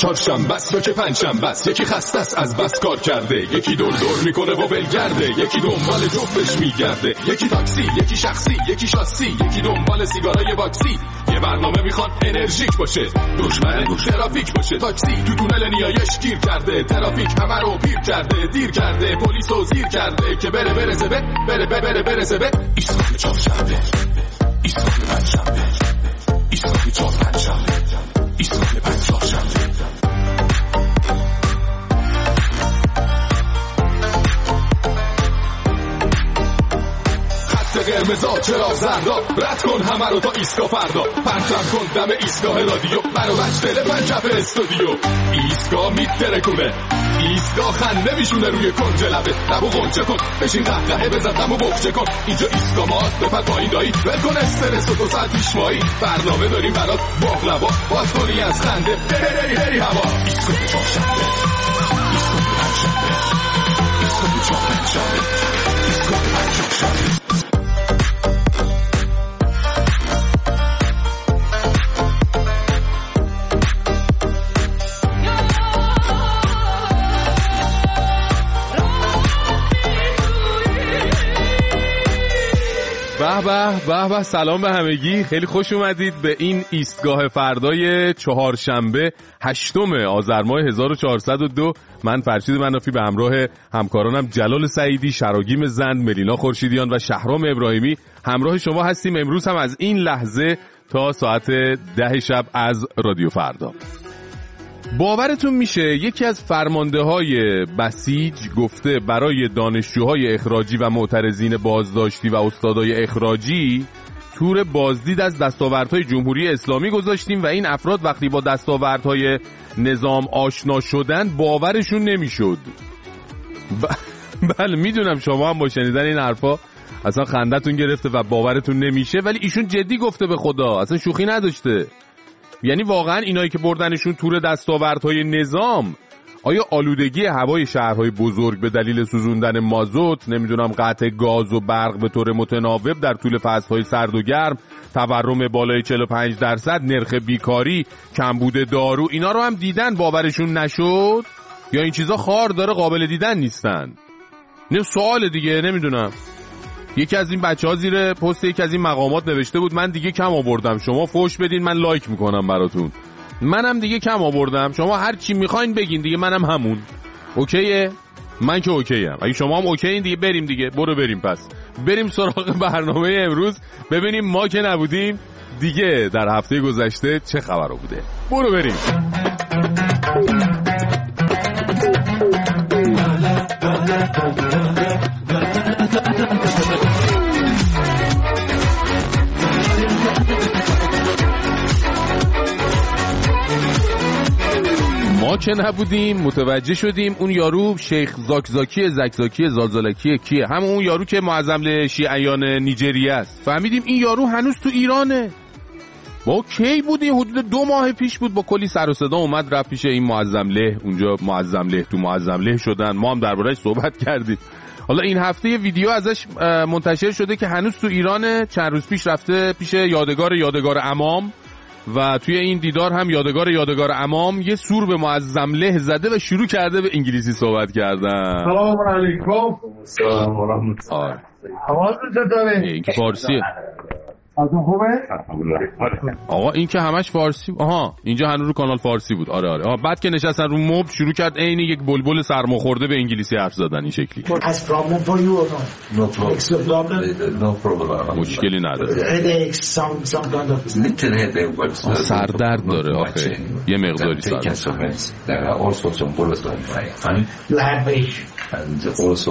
چهارشنبه است یا که پنجشنبه است، یکی خسته است از بس کار کرده، یکی دور میکنه و ولگرده، یکی دنبال جفتش میگرده، یکی تاکسی، یکی شخصی، یکی شاسی، یکی دنبال سیگارای باکسی. یه برنامه میخواد انرژیک باشه، دشمن ترافیک باشه. تاکسی تو تونل نیایش گیر کرده، ترافیک همه رو پیر کرده، دیر کرده، پلیسو زیر کرده که برسه به ایستگاه چهارشنبه، ایستگاه پنجشنبه، ایستگاه چهارشنبه، ایستگاه پنجشنبه. قرمزا چرا زردا، رد کن همه رو تا ایستگاه فردا، پرچم کن دم ایستگاه رادیو، منو مجدل پنجف استودیو. ایستگاه میترکونه، ایستگاه خنده میشونه روی کنج لبه، لبو غنچه کن، بشین قهقهه بزن دمو بخچه کن. اینجا ایستگاه ماست، بپر پایین دایی، ول کن استرس و 2 ساعت پیشوایی، برنامه داریم برات باقلوا، باز کنی از خنده بری هوا. ایستگاه چهارشنبه، ایستگاه پنجشنبه، ایستگاه چهارشنبه، ایستگاه پنجشنبه. به سلام به همگی، خیلی خوش اومدید به این ایستگاه فردای چهارشنبه 8 آذر ماه 1402. من فرشید منافی به همراه همکارانم جلال سعیدی، شراگیم زند، ملینا خورشیدیان و شهرام ابراهیمی همراه شما هستیم. امروز هم از این لحظه تا ساعت 10 شب از رادیو فردا. باورتون میشه یکی از فرمانده‌های بسیج گفته برای دانشجوهای اخراجی و معترضین بازداشتی و استادای اخراجی تور بازدید از دستاوردهای جمهوری اسلامی گذاشتیم و این افراد وقتی با دستاوردهای نظام آشنا شدن باورشون نمیشد. بله میدونم شما هم با شنیدن این حرفا اصلا خندتون گرفته و باورتون نمیشه، ولی ایشون جدی گفته، به خدا اصلا شوخی نداشته. یعنی واقعا اینایی که بردنشون تور دستاوردهای نظام، آیا آلودگی هوای شهرهای بزرگ به دلیل سوزوندن مازوت، نمیدونم قطع گاز و برق به طور متناوب در طول فصلهای سرد و گرم، تورم بالای 45%، نرخ بیکاری، کمبود دارو، اینا رو هم دیدن باورشون نشد؟ یا این چیزا خار داره قابل دیدن نیستن؟ نه سوال دیگه. نمیدونم، یکی از این بچه‌ها زیر پست یکی از این مقامات نوشته بود من دیگه کم آوردم، شما فوش بدین من لایک میکنم براتون. منم دیگه کم آوردم، شما هر چی میخواین بگین دیگه، منم همون. اوکیه؟ من که اوکیم. اگه شما هم اوکیین دیگه بریم دیگه. بریم پس بریم سراغ برنامه امروز، ببینیم ما که نبودیم دیگه در هفته گذشته چه خبرو بوده. بریم. ما که نبودیم متوجه شدیم اون یارو شیخ زاکزاکی زالزالکی کیه؟ همون اون یارو که معظم شیعیان نیجریه است. فهمیدیم این یارو هنوز تو ایرانه. ما کی بودیم؟ حدود 2 ماه پیش بود. با کلی سر و صدا اومد رفت پیش این معظم له، اونجا معظم له تو معظم له شدن. ما هم درباره‌اش صحبت کردیم. حالا این هفته یه ویدیو ازش منتشر شده که هنوز تو ایرانه. چند روز پیش رفته پیش یادگار امام و توی این دیدار هم یادگار امام یه سور به معظم له زده و شروع کرده به انگلیسی صحبت کردن. سلام علیکم. سلام و رحمت الله. حوالتون چطوره؟ این که فارسیه. حالتون خوبه؟ آقا این که همش فارسی. آها اینجا هنوز رو کانال فارسی بود. آره. بعد که نشستن رو مبل شروع کرد عین یک بلبل سرماخورده به انگلیسی حرف زدن این شکلی. Has problem for you or not? No problem. No problem. مشکلی نداره. Headache, some kind of little headache. سردرد داره آخه. یه مقداری سردرد. There are also some problems. And also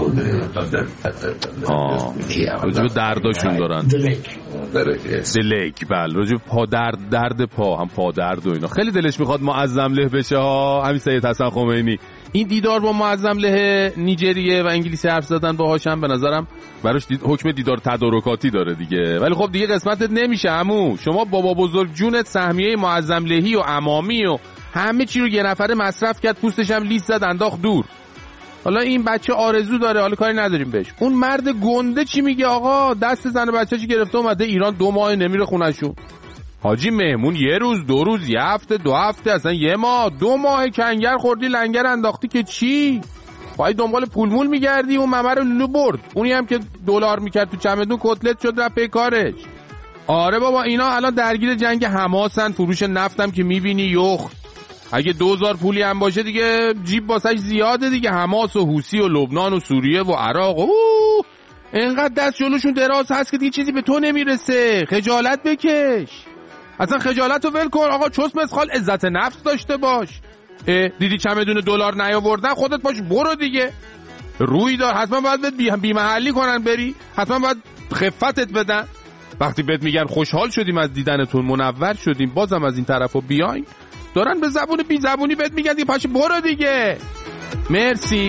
راجب درداشون دارن. دلک. بله راجب درد پا هم پا درد و اینا. خیلی دلش میخواد معظم له بشه ها. همین سید حسن خمینی این دیدار با معظم له نیجریه و انگلیسی حرف زدن باهاش هم به نظرم براش حکم دیدار تدارکاتی داره دیگه. ولی خب دیگه قسمتت نمیشه عمو. شما بابا بزرگ جونت سهمیه معظم لهی و امامی و همه چی رو یه نفره مصرف کرد، پوستش هم لیست زد انداخت دور. حالا این بچه آرزو داره، حالا کاری نداریم بهش. اون مرد گنده چی میگه آقا؟ دست زن و بچه‌ش گرفته اومده ایران 2 ماه نمیره خونه‌شون. حاجی مهمون یه روز 2 روز 1 هفته 2 هفته اصلا 1 ماه 2 ماه کنگر خوردی لنگر انداختی که چی؟ باید دنبال پولمول میگردی اون ممر رو لولو برد. اونی هم که دلار میکرد تو چمدون کتلت شد رفت پی کارش. آره بابا اینا الان درگیر جنگ حماسن، فروش نفتم که میبینی یخ. اگه 2000 پولی هم باشه دیگه جیب واسش زیاده دیگه. حماس و حوثی و لبنان و سوریه و عراق اینقدر دست جلوشون دراز هست که دیگه چیزی به تو نمیرسه. خجالت بکش، اصلا خجالت رو ول کن. آقا چست مسخال عزت نفس داشته باش. دیدی چمدون دلار نیاوردن خودت باش برو دیگه. روی دار حتما باید بهت بی محلی کنن بری، حتما باید خفتت بدن. وقتی بهت میگن خوشحال شدیم از دیدنتون منور شدیم بازم از این طرفو بیاین، دارن به زبون بی زبونی بهت میگن دیگه پاش برو دیگه. مرسی.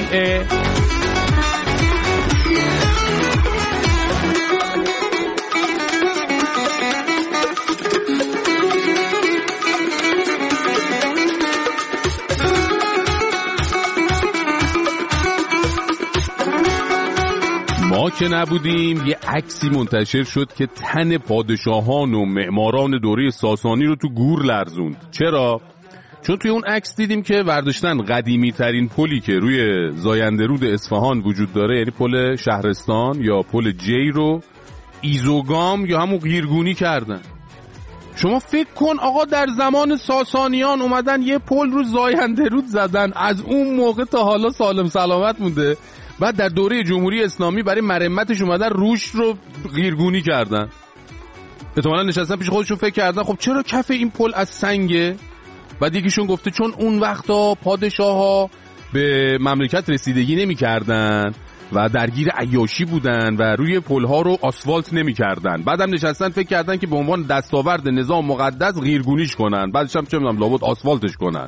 ما که نبودیم یه عکسی منتشر شد که تن پادشاهان و معماران دوره ساسانی رو تو گور لرزوند. چرا؟ چون توی اون عکس دیدیم که برداشتن قدیمی ترین پلی که روی زاینده رود اصفهان وجود داره، یعنی پل شهرستان یا پل جی رو ایزوگام یا همون قیرگونی کردن. شما فکر کن آقا در زمان ساسانیان اومدن یه پل رو زاینده رود زدن، از اون موقع تا حالا سالم سلامت مونده. بعد در دوره جمهوری اسلامی برای مرمتش اومدن روش رو قیرگونی کردن. احتمالاً نشستن پیش خودشون فکر کردن خب چرا کف این پل از سنگه؟ بعد یکیشون گفته چون اون وقتا پادشاها به مملکت رسیدگی نمی کردن و درگیر عیاشی بودن و روی پلها رو آسفالت نمی کردن. بعدم نشستن فکر کردن که به عنوان دستاورد نظام مقدس قیرگونیش کنن، بعدش هم چه میدونم لابد آسفالتش کنن.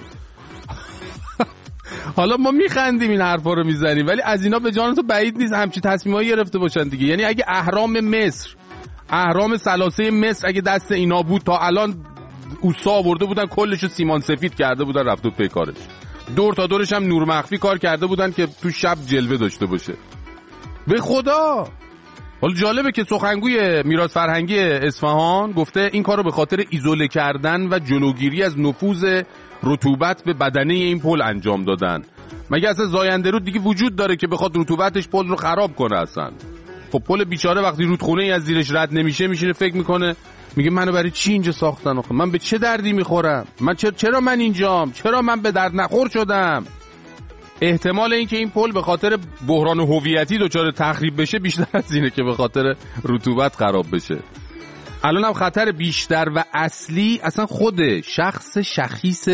حالا ما میخندیم این حرفا رو میزنیم، ولی از اینا به جان تو بعید نیست همچی تصمیمایی گرفته باشن دیگه. یعنی اگه اهرام مصر، اهرام ثلاثه مصر اگه دست اینا بود تا الان اوسا آورده بودن کلشو سیمان سفید کرده بودن رفت و پی کارش. دور تا دورش هم نور مخفی کار کرده بودن که تو شب جلوه داشته باشه. به خدا. حالا جالبه که سخنگوی میراث فرهنگی اصفهان گفته این کارو به خاطر ایزوله کردن و جلوگیری از نفوذ رطوبت به بدنه این پل انجام دادن. مگه اصلا زاینده رود دیگه وجود داره که بخواد رطوبتش پل رو خراب کنه اصلا؟ خب پل بیچاره وقتی رودخونه ای از زیرش رد نمیشه میشینه فکر میکنه میگه منو برای چی اینجا ساختن آخه؟ من به چه دردی میخورم؟ من چرا من اینجام؟ چرا من به درد نخور شدم؟ احتمال اینکه این پل به خاطر بحران هویتی دچار تخریب بشه بیشتر از اینه که به خاطر رطوبت خراب بشه. الان هم خطر بیشتر و اصلی اصلا خود شخص شخیص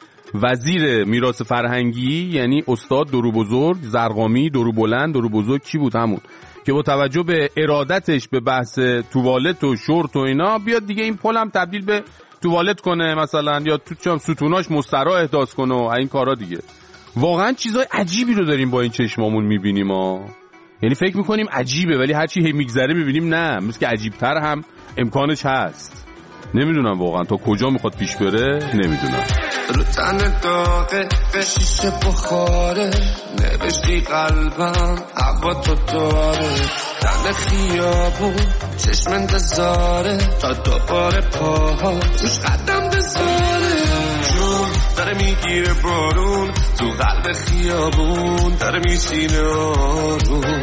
وزیر میراث فرهنگی، یعنی استاد درو بزرگ زرقامی، درو بلند درو بزرگ کی بود همون که با توجه به ارادتش به بحث توالت و شورت و اینا بیاد دیگه این پل هم تبدیل به توالت کنه مثلا، یا تو ستوناش مستراح احداث کنه و این کارا دیگه. واقعا چیزای عجیبی رو داریم با این چشمامون میبینیم یعنی فکر میکنیم عجیبه ولی هرچی هی میگذره میبینیم نه، مثل که عجیبتر هم امکانش هست. نمیدونم واقعا تا کجا میخواد پیش بره، نمیدونم. رو تن داغه به شیشه بخاره نوشتی قلبم هوا تو داره دم خیابون چشم انتظاره تا دوباره پاها توش قدم بذاره جون داره میگیره بارون تو قلب خیابون داره میشینه آروم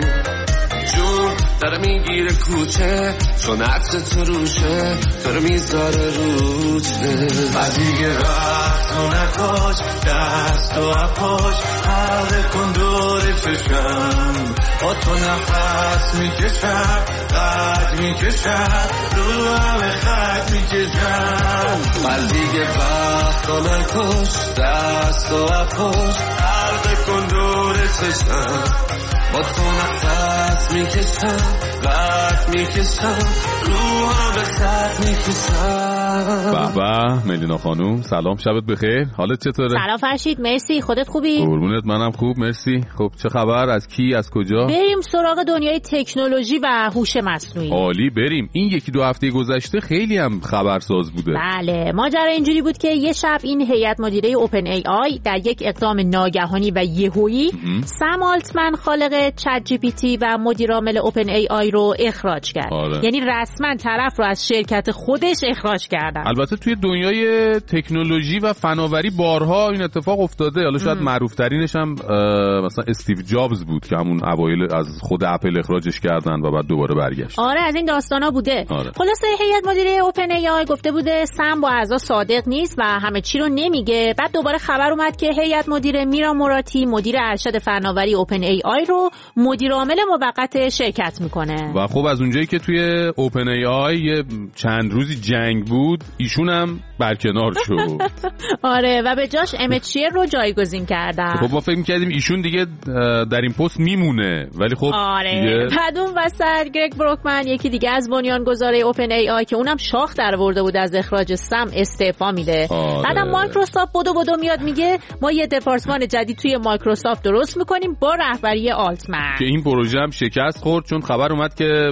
جون داره میگیره کوچه چون عطر تو روشه داره میذاره روچه و دیگه وقت رو نکاش دست و اپاش حلقه کن دور چشم با تو نفس میکشم قد میکشم رو همه خط میکشم و دیگه وقت رو نکاش دست و اپاش حلقه کن دور چشم با تو نفس میکشم قد میکشم رو همه خط میکشم. به ملینا خانوم سلام، شبت بخیر، حالت چطوره؟ سلام فرشید، مرسی، خودت خوبی؟ قربونت، منم خوب مرسی. خب چه خبر؟ از کی؟ از کجا؟ بریم سراغ دنیای تکنولوژی و هوش مصنوعی. عالی، بریم. این 1-2 هفته گذشته خیلی هم خبرساز بوده. بله، ماجرا اینجوری بود که یه شب این هیئت مدیره اوپن ای آی در یک اقدام ناگهانی و یهویی سم آلتمن خالق چت جی پی تی و مدیر عامل اوپن ای آی رو اخراج کرد. آره. یعنی رسما طرف رو از شرکت خودش اخراج کرد. کردن. البته توی دنیای تکنولوژی و فناوری بارها این اتفاق افتاده. حالا شاید معروف ترینش هم مثلا استیو جابز بود که همون اوایل از خود اپل اخراجش کردن و بعد دوباره برگشت. آره از این داستانا بوده. آره. خلاصه هیئت مدیره اوپن ای آی گفته بوده سم با اعضا صادق نیست و همه چی رو نمیگه. بعد دوباره خبر اومد که هیئت مدیره میرا موراتی مدیر ارشد فناوری اوپن ای آی رو مدیر عامل موقت شرکت میکنه. و خب از اونجایی که توی اوپن ای آی چند روزی جنگ بود ایشون هم برکنار شد. آره و به جاش امچیر رو جایگزین کردن. خب ما فکر می‌کردیم ایشون دیگه در این پست میمونه ولی خب آره بعد اون وسط گرگ بروکمن یکی دیگه از بنیانگذارای اوپن ای آی که اونم شاخ درآورده بود از اخراج سم استعفا میده. آره. بعدم مایکروسافت بدو میاد میگه ما یه دپارتمان جدید توی مایکروسافت درست میکنیم با رهبری آلتمن که این پروژه هم شکست خورد چون خبر اومد که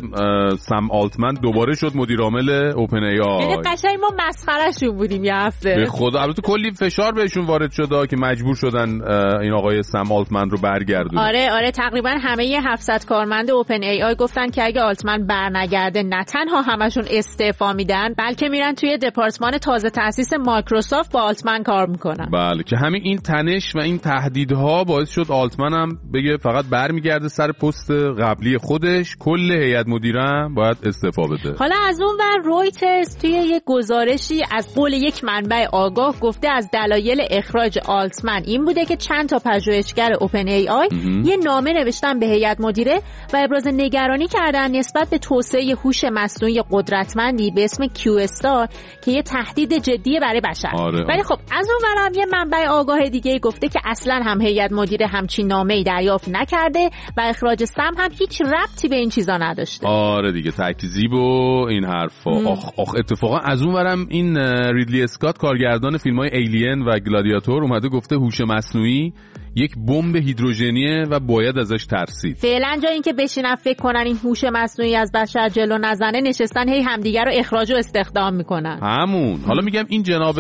سم آلتمن دوباره شد مدیر عامل اوپن ای آی. یعنی قشنگ ما مسخرهشون بودیم یه هفته. به خدا البته کلی فشار بهشون وارد شده که مجبور شدن این آقای سم آلتمن رو برگردونن. آره تقریبا همه 700 کارمند اوپن ای آی گفتن که اگه آلتمن برنگرده نه تنها همشون استعفا میدن بلکه میرن توی دپارتمان تازه تأسیس مایکروسافت با آلتمن کار میکنن. بله که همین این تنش و این تهدیدها باعث شد آلتمن هم بگه فقط برمیگرده سر پست قبلی خودش، کل هیئت مدیره هم باید استعفا بده. حالا از اون ور رویترز توی یک گزارشی از قول یک منبع آگاه گفته از دلایل اخراج آلتمن این بوده که چند تا پژوهشگر اوپن ای آی یه نامه نوشتن به هیئت مدیره و ابراز نگرانی کردن نسبت به توسعه هوش مصنوعی قدرتمندی به اسم کیو استار که یه تهدید جدی برای بشر. ولی خب از اون ور هم یه منبع آگاه دیگه گفته که اصلا هم هیئت مدیره همچین نامه‌ای دریافت نکرده و اخراج سم هم هیچ ربطی به این چیزا نداشته. آره دیگه تکذیب و این حرفا. آخ اتفاقا از اون ورم این ریدلی اسکات کارگردان فیلم‌های ایلین و گلادیاتور اومده گفته هوش مصنوعی یک بمب هیدروژنیه و باید ازش ترسید. فعلا جای اینکه بشینن فکر کنن این هوش مصنوعی از بشر جلو نزنه نشستن هی همدیگه رو اخراج و استخدام میکنن. همون. حالا میگم این جناب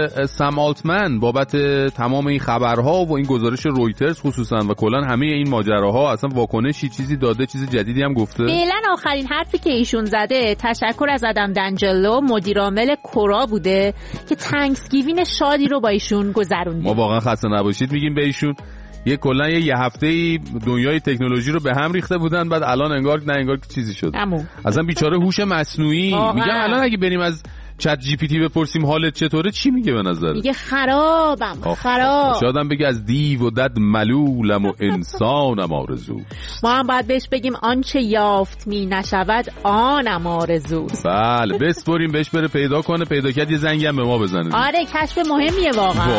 سم آلتمن بابت تمام این خبرها و این گزارش رویترز خصوصا و کلا همه این ماجراها اصلا واکنشی چیزی داده، چیز جدیدی هم گفته؟ فعلا آخرین حرفی که ایشون زده تشکر از آدم دنجلو مدیر عامل کورا بوده که تانکسگیوین شادی رو با ایشون گذروندیم. ما واقعا خسته نباشید میگیم به ایشون. کلا یه هفته‌ای دنیای تکنولوژی رو به هم ریخته بودن بعد الان انگار چیزی شد. اصلا بیچاره هوش مصنوعی. میگم الان اگه بریم از چت جی پی تی بپرسیم حالت چطوره چی میگه به نظر؟ میگه خرابم. شاید هم بگه از دیو و دد ملولم و انسانم آرزو. ما هم باید بهش بگیم آنچه یافت می نشود آنم آرزوست. بله بسپریم بهش بره پیدا کنه، پیدا کرد یه زنگی هم به ما بزنه. آره کشف مهمیه واقعا.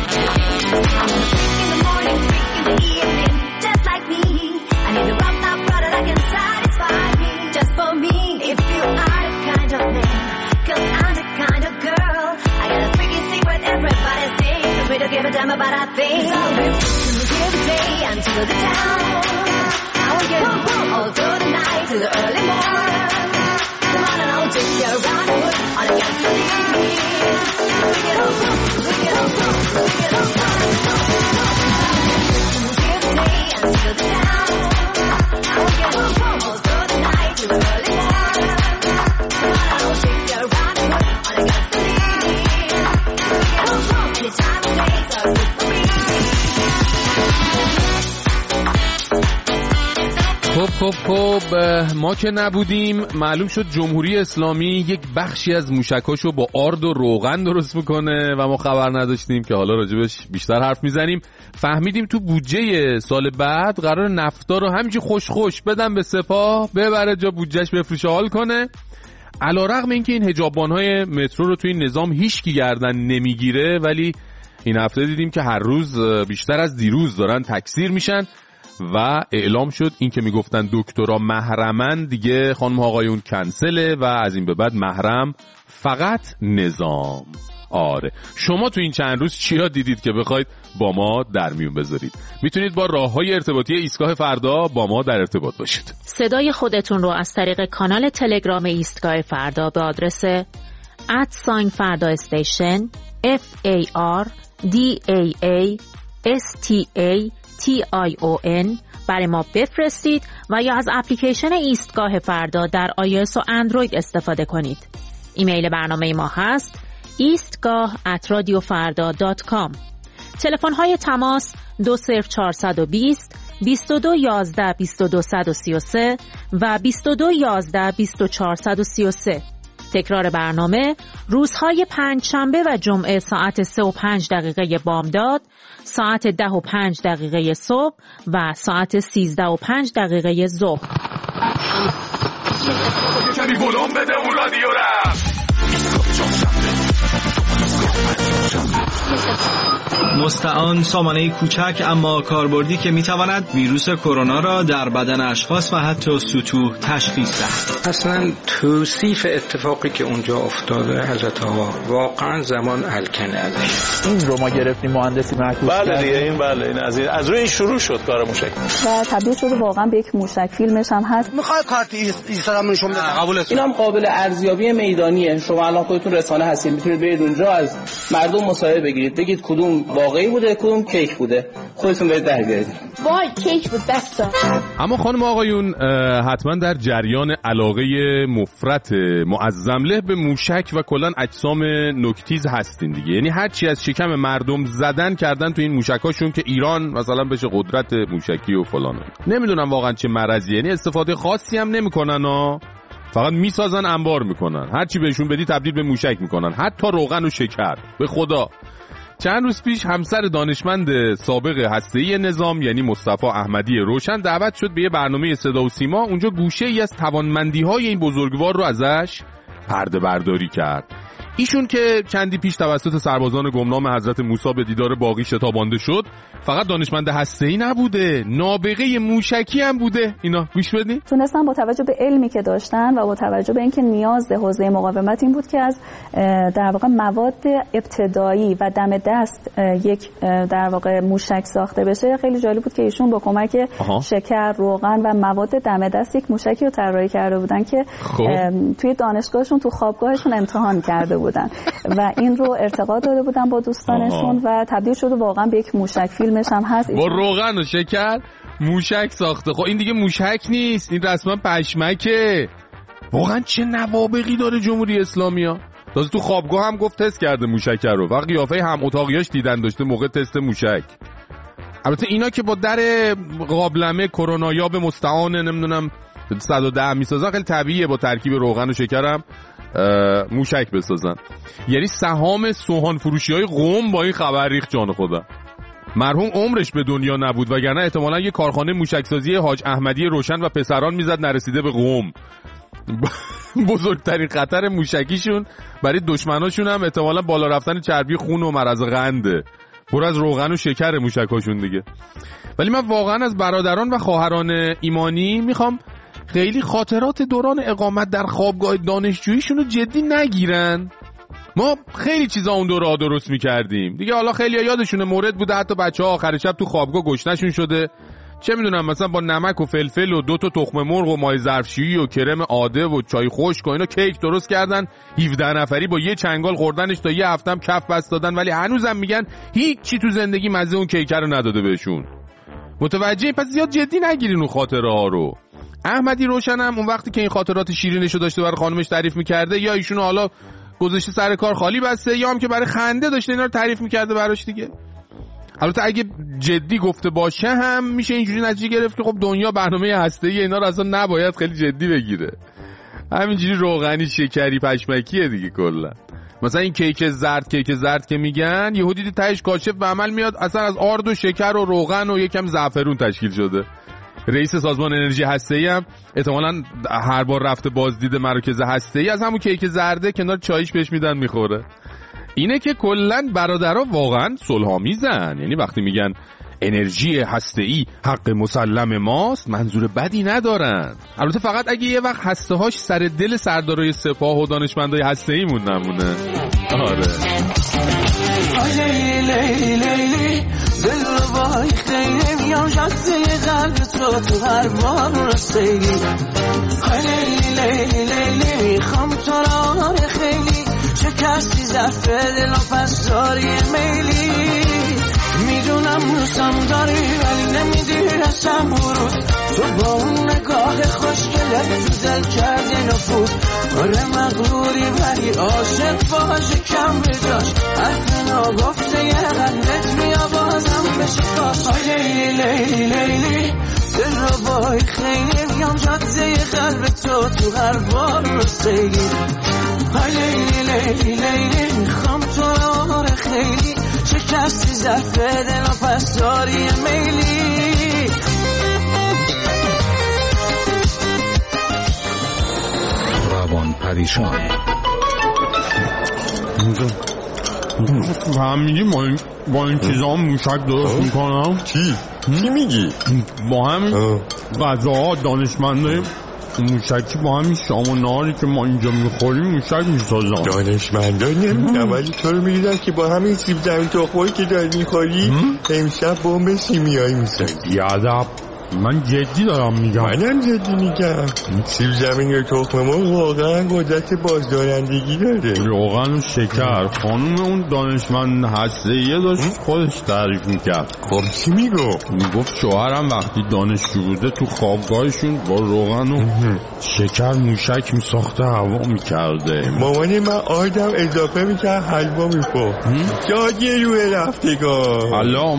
Give a damn about our things. So give a day until the town. I will get all through the night till the early morning. Come on and I'll take you around the wood on a gasoline. We get on, we get on, we get on. Give a day until the town. I will get all through the night till the early morning. Come on and I'll take you around the wood on a gasoline. We get on, anytime of day. خب ما که نبودیم معلوم شد جمهوری اسلامی یک بخشی از موشکاشو با آرد و روغن درست میکنه و ما خبر نداشتیم که حالا راجبش بیشتر حرف میزنیم. فهمیدیم تو بودجه سال بعد قرار نفتا رو همینجوری خوش بدن به سپاه ببره جا بودجهش بفروشه حال کنه. علیرغم اینکه این حجاببان‌های مترو رو توی این نظام هیچکی گردن نمیگیره ولی این هفته دیدیم که هر روز بیشتر از دیروز دارن تکثیر میشن و اعلام شد این که میگفتن دکترا محرمن دیگه خانم آقایون کنسله و از این به بعد محرم فقط نظام. آره شما تو این چند روز چیا دیدید که بخواید با ما در میون بذارید؟ میتونید با راههای ارتباطی ایستگاه فردا با ما در ارتباط باشید. صدای خودتون رو از طریق کانال تلگرام ایستگاه فردا به آدرس @فردا استیشن FARDAASTATION برای ما بفرستید و یا از اپلیکیشن ایستگاه فردا در iOS و اندروید استفاده کنید. ایمیل برنامه ما هست eastgah@radiofarda.com. تلفن‌های تماس 20420 2211 2233 و 2211 2433. تکرار برنامه روزهای پنجشنبه و جمعه ساعت 3:05 بامداد، ساعت 10:05 صبح و ساعت 13:05 ظهر. کمی ولوم بده اون رادیو را. مستعان سامانه کوچک اما کاربردی که میتواند ویروس کرونا را در بدن اشخاص و حتی سطوح تشخیص دهد. اصلا توصیف اتفاقی که اونجا افتاده حضرت آقا واقعا زمان الکنه ازش. این رو ما گرفتیم مهندسی معکوس. بله دیگه این از روی این شروع شد کار موشک و تبدیل شده واقعا به یک موشک. فیلمش هم هست. میخواد کارت ایستادم نشون بدم. قبولتون. اینم قابل ارزیابی میدانیه. شما الان خودتون رسانه هستید، میتونید برید اونجا از مردم مصاحبه بگیرید، بگید کدوم واقعی بوده کدوم کیک بوده، خودتون برید در بیارید. وای کیک بود دستا. اما خانم آقایون حتما در جریان علاقه مفرط معظمله به موشک و کلا اجسام نوکتیز هستین دیگه. یعنی هر چی از شکم مردم زدن کردن تو این موشکاشون که ایران مثلا بشه قدرت موشکی و فلان. نمیدونم واقعا چه مرضیه. یعنی استفاده خاصی هم نمیکنن ها، فقط میسازن انبار میکنن، هر چی بهشون بدی تبدیل به موشک میکنن، حتی روغن و شکر. به خدا چند روز پیش همسر دانشمند سابق هسته‌ای نظام یعنی مصطفی احمدی روشن دعوت شد به یه برنامه صدا و سیما. اونجا گوشه ای از توانمندی‌های این بزرگوار رو ازش پرده برداری کرد. ایشون که چندی پیش توسط سربازان گمنام حضرت موسی به دیدار باقی شتابانده شد، فقط دانشمند هسته‌ای نبوده، نابغه موشکی هم بوده. اینا گوش بدین. تونستن با توجه به علمی که داشتن و با توجه به اینکه نیاز حوزه مقاومت این بود که از در واقع مواد ابتدایی و دم دست یک در واقع موشک ساخته بشه، خیلی جالب بود که ایشون با کمک شکر، روغن و مواد دم دست یک موشکی رو طراحی کرده بودن که توی دانشگاهشون تو خوابگاهشون امتحان کرده بودن و این رو ارتقا داده بودن با دوستانشون و تبدیل شده واقعا به یک موشک. فیلمش هم هست. با روغن و شکر موشک ساخته. خب این دیگه موشک نیست، این رسما پشمکه. واقعا چه نوابغی داره جمهوری اسلامی ها. تازه تو خوابگاه هم گفت تست کرده موشک رو و قیافه هم اتاقیاش دیدن داشته موقع تست موشک. البته اینا که با در قابلمه کرونا یاب مستعان نمیدونم 110 میسازن، خیلی طبیعیه با ترکیب روغن و شکرم موشک بسازن. یعنی سهام سوهان فروشی‌های قم با این خبر ریخت جان خدا. مرحوم عمرش به دنیا نبود وگرنه احتمالاً یه کارخانه موشکسازی حاج احمدی روشن و پسران میزد نرسیده به قم. بزرگترین خطر موشکیشون برای دشمناشون هم احتمالاً بالا رفتن چربی خون و مرض قنده. پر از روغن و شکر موشکاشون دیگه. ولی من واقعاً از برادران و خواهران ایمانی میخوام خیلی خاطرات دوران اقامت در خوابگاه دانشجوییشون رو جدی نگیرن. ما خیلی چیزا اون دوره درست میکردیم دیگه. حالا خیلی یادشونه مورد بوده حتی بچه‌ها آخر شب تو خوابگاه گشنشون شده، چه میدونم مثلا با نمک و فلفل و 2 تا تخم مرغ و مای ظرفشویی و کرم آده و چای خشک و اینا کیک درست کردن 17 نفری با یه چنگال خوردنش تا یه هفتم کف بست دادن، ولی هنوزم میگن هیچ چی تو زندگی مزه اون کیک رو نداده بهشون. متوجه؟ پس زیاد جدی نگیرین اون خاطره ها رو. احمدی روشنم اون وقتی که این خاطرات شیرینشو داشته برای خانمش تعریف می‌کرده، یا ایشون حالا گذاشته سر کار خالی بسته، یا هم که برای خنده داشته اینا رو تعریف می‌کرده براش دیگه. البته اگه جدی گفته باشه هم میشه اینجوری نتیجه گرفت که خب دنیا برنامه هسته‌ای اینا رو اصلا نباید خیلی جدی بگیره. همینجوری روغنی شکری پشمکیه دیگه کلا. مثلا این کیک زرد که میگن یهودی تهش کاشف به عمل میاد اصلا از آرد و شکر و روغن و یکم زعفرون تشکیل شده. رئیس سازمان انرژی هسته‌ای هم احتمالاً هر بار رفته بازدید مراکز هسته‌ای از همون کیک زرده کنار چایش بهش میدن میخوره. اینه که کلاً برادرها واقعاً صلح‌آمیزن. یعنی وقتی میگن انرژی هسته‌ای حق مسلم ماست منظور بدی ندارن. البته فقط اگه یه وقت هسته‌هاش سر دل سردارای سپاه و دانشمندای هسته‌ای نمونه. آره. دل وای خیلی میام جسته قلب تو هر بار رسیدی. لیلی میخوام تو را خیلی چه کسی ظرف دل و پس داری میلی. میدونم دوستم داری ولی نمیدی رسم بروز تو با اون نگاه خوشگله تو دل کردی نفوذ. آره مغروری ولی عاشق باشه کم به جاش، حرف ناگفته یه قلبت بیا بازم بشه کاش. لیلی لیلی لیلی دل رو بای خیلی میام جاده قلب تو هر بار رو سیلی. لیلی لیلی لیلی میخوام تو رو خیلی، شکستی ظرف دل و پس داری میلی. روان پریشان فهمیدی با این چیزا موشک درست میکنم؟ چی میگی؟ با همین غذاها دانشمنده موشکی با همین شام و نهاری که ما اینجا میخوریم موشک میسازن. دانشمندا نمیدونم ولی تو رو میگیدن که با همین سیب زمین تخمایی که داری میخوری امشب بمب شیمیایی میسازی. بیادب، من جدی دارم میگم. منم جدی میگم. سیب زمین تخم مرغ واقعا قدرت بازدارندگی داره. روغن و شکر خانم اون دانشمند هسته‌ایه داشت خودش تعریف میکرد. خب چی میگفت شوهرم وقتی دانشجو بوده تو خوابگاهشون با روغن و شکر موشک میساخته هوا میکرده. مامان من آدم اضافه میکرد حلوا میخورد. جادی روی رفتگاه. حالا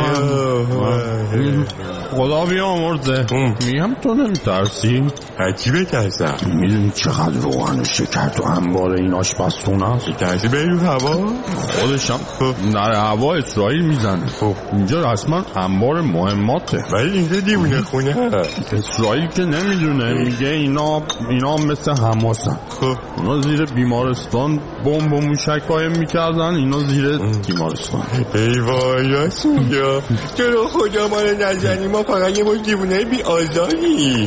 خدا بیامرزه. میگم تو نمیترسی؟ هرچی بترسم. میدونی چقدر روغن و شکر تو انبار این آشپزخونه است؟ ترسی بریم هوا؟ خودشم در هوا اسرائیل میزنه. اینجا رسما انبار مهماته. ولی اینجا دیوونه خونه هست. اسرائیل که نمیدونه، میگه اینا مثل حماسن. اونا زیر بیمارستان بمب و موشک قایم میکردن، اینا زیر بیمارستان. ای وای راست میگه. چرا خدا ما رو نزنی؟ ما فقط یه دیوونه بی آزاری.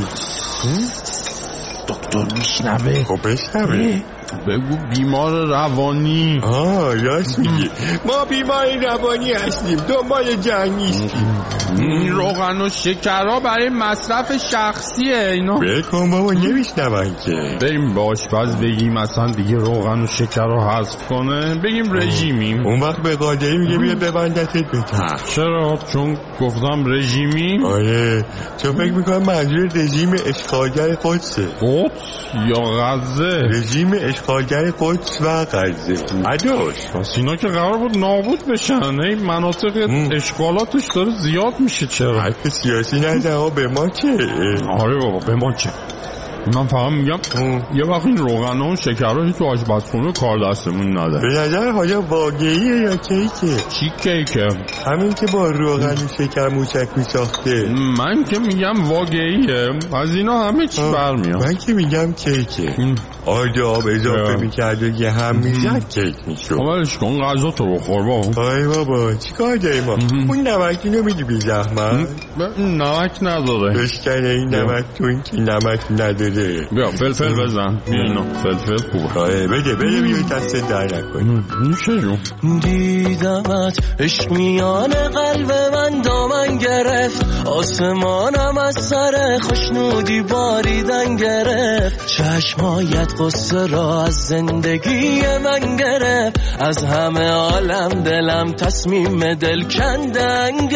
دکتر میشنوه. خب بشنوه. بگو بیمار روانی. راست میگی. ما بیمار روانی هستیم، دنبال جنگ نیستیم. این روغن و شکرها برای مصرف شخصیه اینا. بکن بابا نمیشنون که. بریم به آشپز بگیم مثلا دیگه روغن و شکر رو حذف کنه، بگیم رژیمیم. اون وقت به قادری میگه بیا ببندتت بتر. چرا؟ چون گفتم رژیمی؟ آره چون فکر میکنم منظور رژیم اشغالگر قدسه. قدس یا غزه؟ رژیم اشغالگر قدس و غزه. عداش پس اینا که قرار بود نابود بشن، هی مناطق اشغالاتش داره زیاد میشه. چرا؟ حرف سیاسی نزن به ما چه؟ آره بابا به ما چه؟ من فقط میگم یه وقت این روغن و شکرها تو آشپزخونه کار دستمون نداره. به نظر حالا واقعیه یا کیکه؟ چی کیکه؟ همین که با روغن و شکر موشک میساخته. من که میگم واقعیه، از اینا همه چی برمیاد. من که میگم کیکه. آب اضافه میکرده یه هم میزد کیک میشد. اولش کن غذا تو بخور بابا. آی بابا چیکار داری ما؟ اون نمکی نمیدی بی زحمت؟ نمک نداره. بشکنه این نمک تو این که نمک نداره. بیا فلفل بزن. بیا اینا فلفل خوبه. آره بده بیایی دست در نکنی. میشه جو. دیدمت عشق میان قلب من دامن گرفت، آسمانم از سر خوشنودی باریدن گرفت، چشمایت قصه را از زندگی من گرفت، از همه عالم دلم تصمیم دل کندن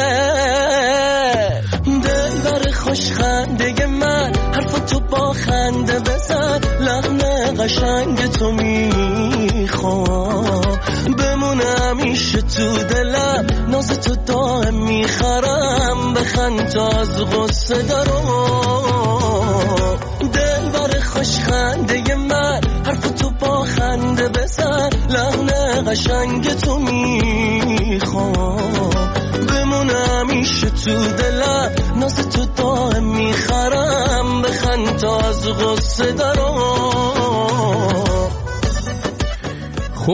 گرفت. دل بر خوش خنده من حرف تو با خنده بزن، لحن قشنگ تو میخوام بمونه همیشه تو دلم، ناز تو دائم میخرم بخند تا از غصه دارم. دل بر خوش خنده من حرف تو با خنده بزن، لحن قشنگ تو میخوام بمونه همیشه تو دلم، ناز تو دائم میخرم بخند تا از غصه دارم. خب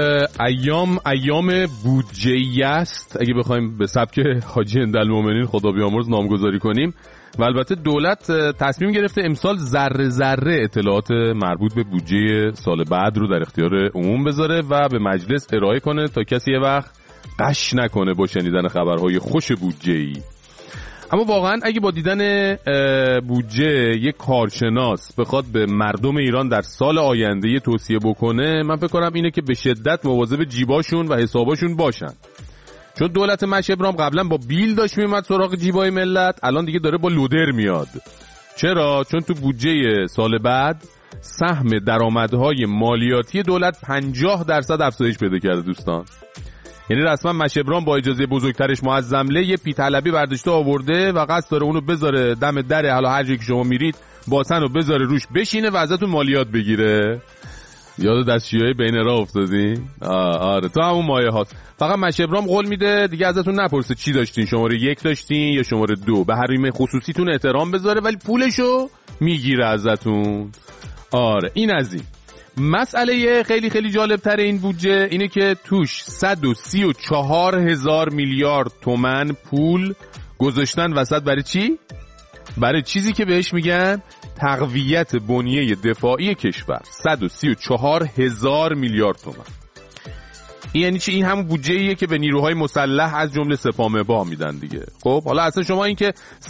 ایام بودجه‌ای است اگه بخوایم به سبک حاجی هندالمومنین خدا بیامرز نامگذاری کنیم، و البته دولت تصمیم گرفته امسال ذره ذره اطلاعات مربوط به بودجه سال بعد رو در اختیار عموم بذاره و به مجلس ارائه کنه تا کسی یه وقت قش نکنه با شنیدن خبرهای خوش بودجه‌ای. اما واقعا اگه با دیدن بودجه یک کارشناس بخواد به مردم ایران در سال آینده یه توصیه بکنه، من فکر کنم اینه که به شدت مواظب جیباشون و حساباشون باشن. چون دولت مشهبرام قبلا با بیل داشت میومد سراغ جیبای ملت، الان دیگه داره با لودر میاد. چرا؟ چون تو بودجه سال بعد سهم درآمدهای مالیاتی دولت 50% افزایش پیدا کرده دوستان. یعنی رسما مشبران با اجازه بزرگترش معظمله یه پی‌طلبی برداشته آورده و قصد داره اونو بذاره دم در حالا هر جایی که شما میرید باسن رو بذاره روش بشینه و ازتون مالیات بگیره. یاد دستشویی بین راه افتادی؟ آره تو همون مایه هاست. فقط مشبرام قول میده دیگه ازتون نپرسه چی داشتین، شماره 1 داشتین یا شماره 2، به حریم خصوصیتون احترام بذاره ولی پولشو میگیره ازتون. آره این از این. مسئله خیلی خیلی جالب تر این بودجه اینه که توش 134,000 میلیارد تومان پول گذاشتن وسط. برای چی؟ برای چیزی که بهش میگن تقویت بنیه دفاعی کشور. 134,000 میلیارد تومان. این یعنی چی؟ این همون بودجه‌ایه که به نیروهای مسلح از جمله سپاه مه‌باه میدن دیگه. خب حالا اصلا شما این که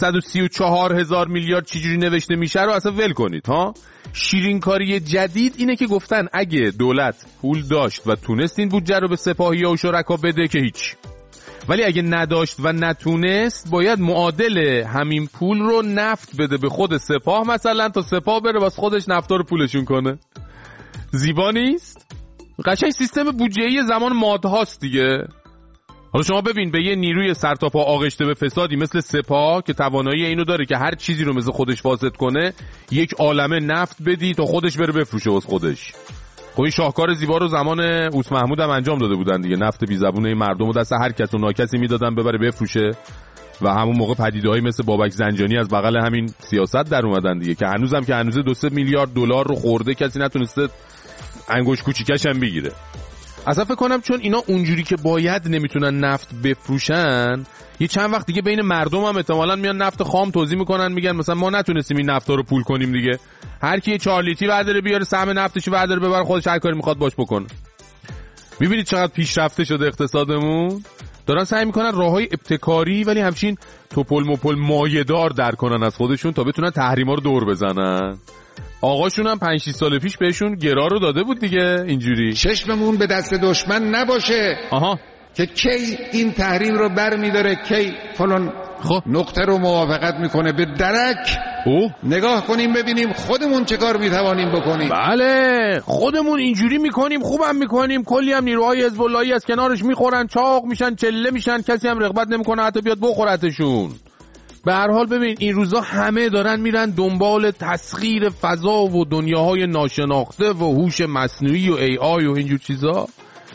134,000 میلیارد چجوری نوشته میشه رو اصلا ول کنید ها. شیرینکاری جدید اینه که گفتن اگه دولت پول داشت و تونست این بودجه رو به سپاهی‌ها و شرکا بده که هیچ، ولی اگه نداشت و نتونست باید معادل همین پول رو نفت بده به خود سپاه مثلا، تا سپاه بره واسه خودش نفتا رو پولشون کنه. زیبا نیست؟ قشنگ سیستم بودجه‌ای زمان مادهاست دیگه. حالا شما ببین به یه نیروی سرتاپا آغشته به فسادی مثل سپاه که توانایی اینو داره که هر چیزی رو مثل خودش فاسد کنه، یک عالمه نفت بدی تا خودش بره بفروشه واسه خودش. خب این شاهکار زیبا رو زمان اوس محمود هم انجام داده بودن دیگه. نفت بی زبونه مردم رو دست هر کس و ناکسی میدادن ببره بفروشه و همون موقع پدیده‌ای مثل بابک زنجانی از بغل همین سیاست در اومدن دیگه که هنوزم که هنوز 2-3 میلیارد دلار رو خورده کسی نتونسته انگوش کوچیکش هم بگیره. اصلا فکر کنم چون اینا اونجوری که باید نمیتونن نفت بفروشن، یه چند وقت دیگه بین مردم هم احتمالاً میان نفت خام توزیع میکنن، میگن مثلا ما نتونستیم این نفتا رو پول کنیم دیگه، هر کی 4 لیتری برداره بیاره سهم نفتشو برداره ببره خودش هر کاری میخواد باش بکنه. میبینید چقدر پیشرفته شده اقتصادمون؟ دارن سعی میکنن راههای ابتکاری ولی همچین توپل مپل مایه‌دار در کنن از خودشون تا بتونن تحریما رو دور بزنن. آقاشون هم 5-6 سال پیش بهشون گرا رو داده بود دیگه. اینجوری چشممون به دست دشمن نباشه که کی این تحریم رو بر میداره کی فلان نقطه رو موافقت میکنه. به درک نگاه کنیم ببینیم خودمون چه کار میتوانیم بکنیم. بله خودمون اینجوری میکنیم، خوبم میکنیم، کلی هم نیروهای حزب اللهی از کنارش میخورن، چاق میشن، چله میشن، کسی هم رغبت نمیکنه حتی بیاد بخورتشون. به هر حال ببین این روزا همه دارن میرن دنبال تسخیر فضا و دنیاهای ناشناخته و هوش مصنوعی و ای آی و اینجور چیزا.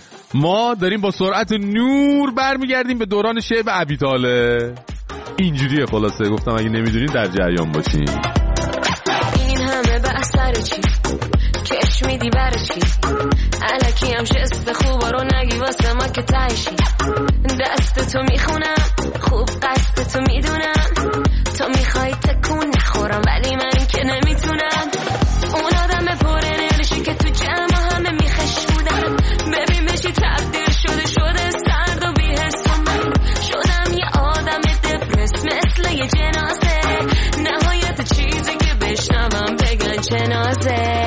ما داریم با سرعت نور برمیگردیم به دوران شعب ابی طالب. اینجوریه خلاصه. گفتم اگه نمیدونین در جریان باشین. این همه به اثر چی؟ کش میدی برای چی؟ الکی هم شست خوبا رو نگی واسه ما که تایشی. دست تو میخونم خوب قصد تو میدونم، تو میخوای تکون نخورم ولی من که نمیتونم. اون آدم پر انرژی که تو جمع همه میخش بودم، ببین بشی تبدیل شده سرد و بی‌حس و من شدم یه آدم دپرس مثل یه جنازه. نهایت چیزی که بشنوم بگن جنازه.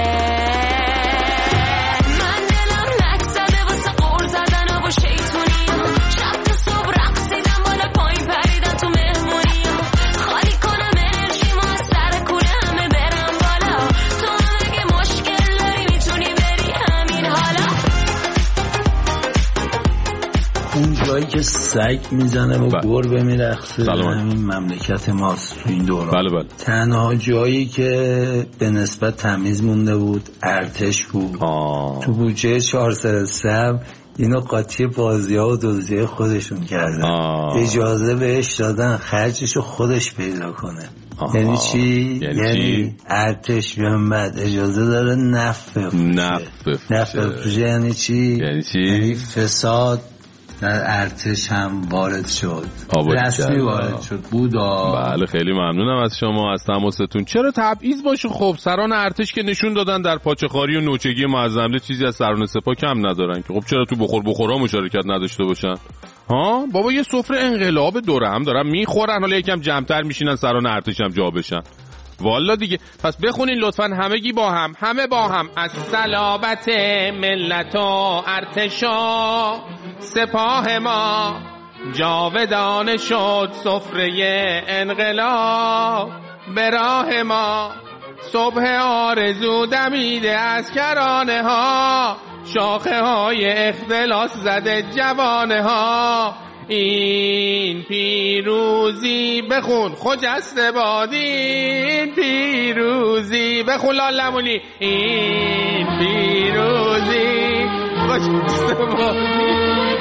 جایی که سگ میزنه و گربه میرقصه همین مملکت ماست تو این دوران. بله. تنها جایی که به نسبت تمیز مونده بود ارتش بود. تو بودجه 403 اینو قاطی بازی‌ها و دزدی‌های خودشون کردن. اجازه بهش دادن خرجشو خودش پیدا کنه. یعنی چی؟ یعنی ارتش بعد اجازه داره نفت بفروشه. یعنی چی؟ یعنی فساد در ارتش هم وارد شد، رسمی وارد شد بودا. بله خیلی ممنونم از شما از تماستون. چرا تبعیض باشه؟ خب سران ارتش که نشون دادن در پاچه‌خواری و نوچگی معظمله چیزی از سران سپاه کم ندارن که خب چرا تو بخورا مشارکت نداشته باشن؟ ها بابا یه سفره انقلاب دوره هم دارن میخورن، حالا یکم جمع‌تر میشینن سران ارتش هم جا بشن. والا دیگه. پس بخونین لطفاً همگی با هم از صلابت ملت و ارتشا سپاه ما جاودانه شد سفره انقلاب. به راه ما، صبح آرزو دمیده از کرانه ها، شاخه های اختلاس زده جوانه ها. این پیروزی بخون خجسته بادی، این پیروزی بخون لالمونی، این پیروزی خجسته بادی.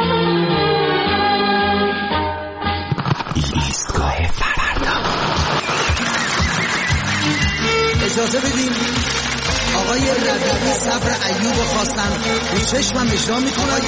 ایستگاه فردا. اجازه بدین آقای ربیعی صبر ایوب خواستن رو چشمم اشرا میکنه. آقای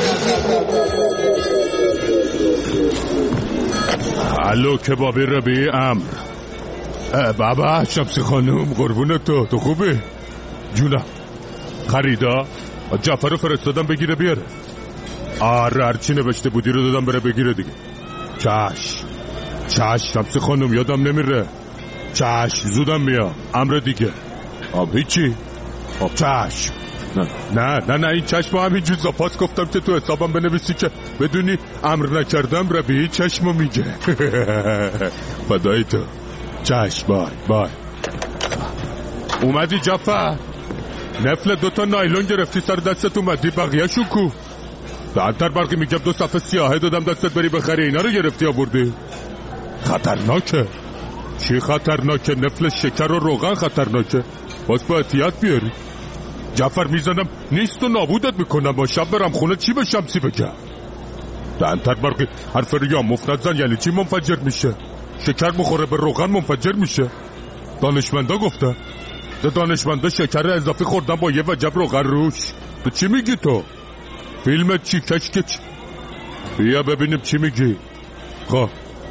الو کبابی ربیعی امر. بابا شمسی خانم قربونت تو خوبی؟ جونم خریدا جعفر رو فرستادم بگیره بیاره. آره هرچی نوشته بودی رو دادم بره بگیره دیگه. چشم شمسی خانم یادم نمیره. چشم زودم میام. امر دیگه. هیچی. چشم. نه این چشم همینجور زاپاس گفتم که تو حسابم بنویسی که بدونی امر نکردم ربیعی چشمو میگه. فدای تو. چشم بای. اومدی جعفر؟ نفل 2 نایلون گرفتی سر دستت اومدی بقیه شو کو؟ دانتر برقی میگم 2 صفحه سیاهه دادم دستت بری بخری اینا رو گرفتی آوردی؟ خطرناکه. چی خطرناکه؟ نفل شکر و روغن خطرناکه. باز با احتیاط بیاری. جعفر میزنم نیست و نابودت میکنم. با شب برم خونه چی به شمسی بگم؟ دانتر برقی حرف ریا مفرد زن یعنی چی منفجر میشه؟ شکر بخوره به روغن منفجر میشه. دانشمندا گفته. دانشمندا شکر اضافی خوردن با یه وجب روغن روش. تو چی میگی تو؟ فیلم چی کشکش؟ بیا ببینیم چی میگی. خب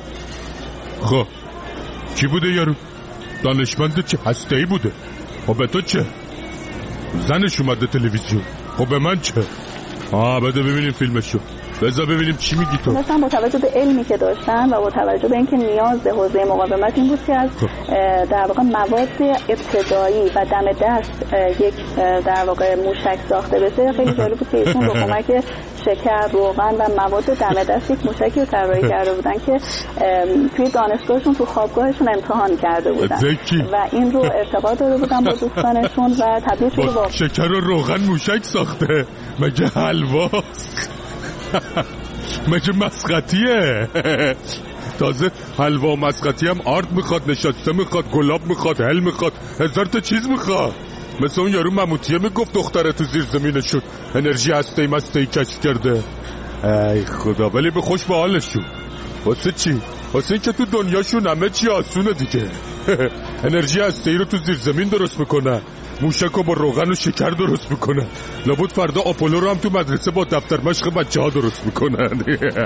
کی بوده یارو؟ دانشمند چه هسته‌ای بوده؟ خب به تو چه؟ زنش اومده تلویزیون. خب به من چه؟ بده ببینیم فیلمشو. بذار ببینیم چی میگی تو. مثلا با توجه به علمی که داشتن و با توجه به اینکه نیاز به حوزه مقاومت این بود که از در واقع مواد ابتدایی و دم دست یک در واقع موشک ساخته بشه. خیلی جالب بود که ایشون با کمک شکر، روغن و مواد دم دست یک موشکی رو طراحی کرده بودن که توی دانشگاهشون تو خوابگاهشون امتحان کرده بودن و این رو ارتقا داده بودن با دوستانشون و تبدیل شده با شکر و روغن موشک ساخته. مگه حلواست؟ مگه مسقطیه؟ تازه حلوا و مسقطی هم آرد میخواد، نشسته میخواد، گلاب میخواد، هل میخواد، 1000 تا چیز میخواد. مثل اون یارو مموتیه میگفت دختره تو زیر زمینه شد انرژی هسته‌ای مسته‌ای کشف کرده. ای خدا. ولی به خوش به حالشون. واسه چی؟ واسه این که تو دنیاشون همه چی آسونه دیگه. انرژی هسته‌ای رو تو زیر زمین درست میکنن، موشک رو با روغن و شکر درست میکنن. لابد فردا آپولو رو هم تو مدرسه با دفتر مشق بچه ها درست میکنن.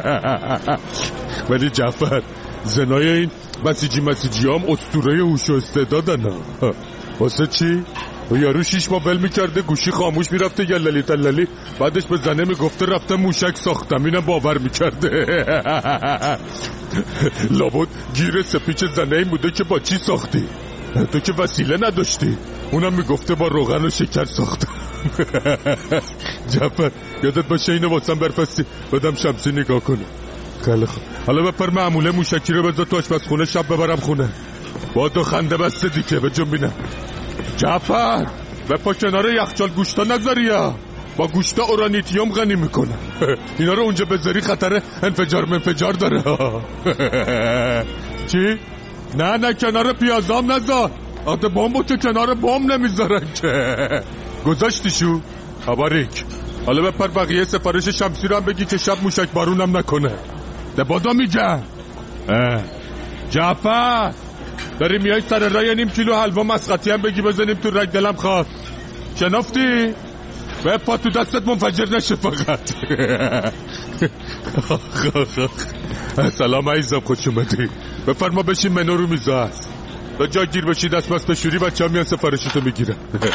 ولی جعفر زنای این مسیجی هم اسطوره هوش و استعدادن. واسه چی؟ یارو 6 ماه ول میکرده گوشی خاموش میرفته یللی تللی، بعدش به زنه میگفته رفته موشک ساختم، اینم باور میکرده. لابد گیر سپیچ زنه این بوده که با چی ساختی؟ تو که وسیله نداشتی. اونم میگفته با روغن و شکر ساختم. جعفر یادت باشه اینو واسم برفستی بدم شمسی نگاه کنه. خیلی خوب. حالا بپر معموله موشکی رو بذار تو آشپزخونه شب ببرم خونه. با تو خنده بسته دیگه به جنبینم. جعفر بپا کنار یخچال گوشتا نذاری، با گوشتا اورانیتیوم غنی میکنه. اینا رو اونجا بذاری خطر انفجار داره. چی؟ نه کنار پیازام نذار. آده بامبو که کنار بام نمیذارن که. گذاشتیشو؟ باریک. حالا بپر بقیه سفارش شمسی رو هم بگی که شب موشک بارونم نکنه. ده بادا میگم. جعفر داری میای سر رای 0.5 کیلو حلوا مسقطی هم بگی بزنیم تو رگ دلم خواست. شنافتی؟ بپا تو دستت منفجر نشه فقط. سلام عزیزم خوش اومدی. بفرما بشین منو رو میز هست. تا جا گیر بشی دست بس بشوری بچه هم میان سفارشتو میگیرن.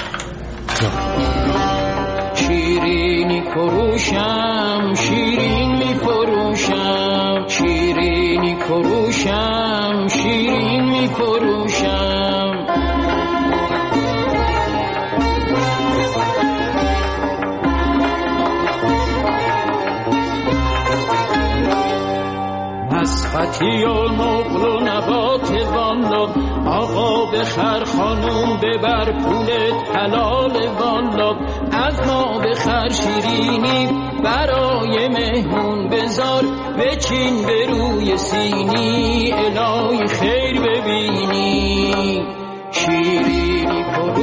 شیرینی کروشم شیرین می فروشم، شیرینی کروشم شیرین می فروشم. مسقطی و نقل و نبات والا، آقا بخر خانوم ببر پولت حلال والا، از ما بخر شیرینی برای مهمون بذار، بچین به روی سینی الهی خیر ببینی. شیرینی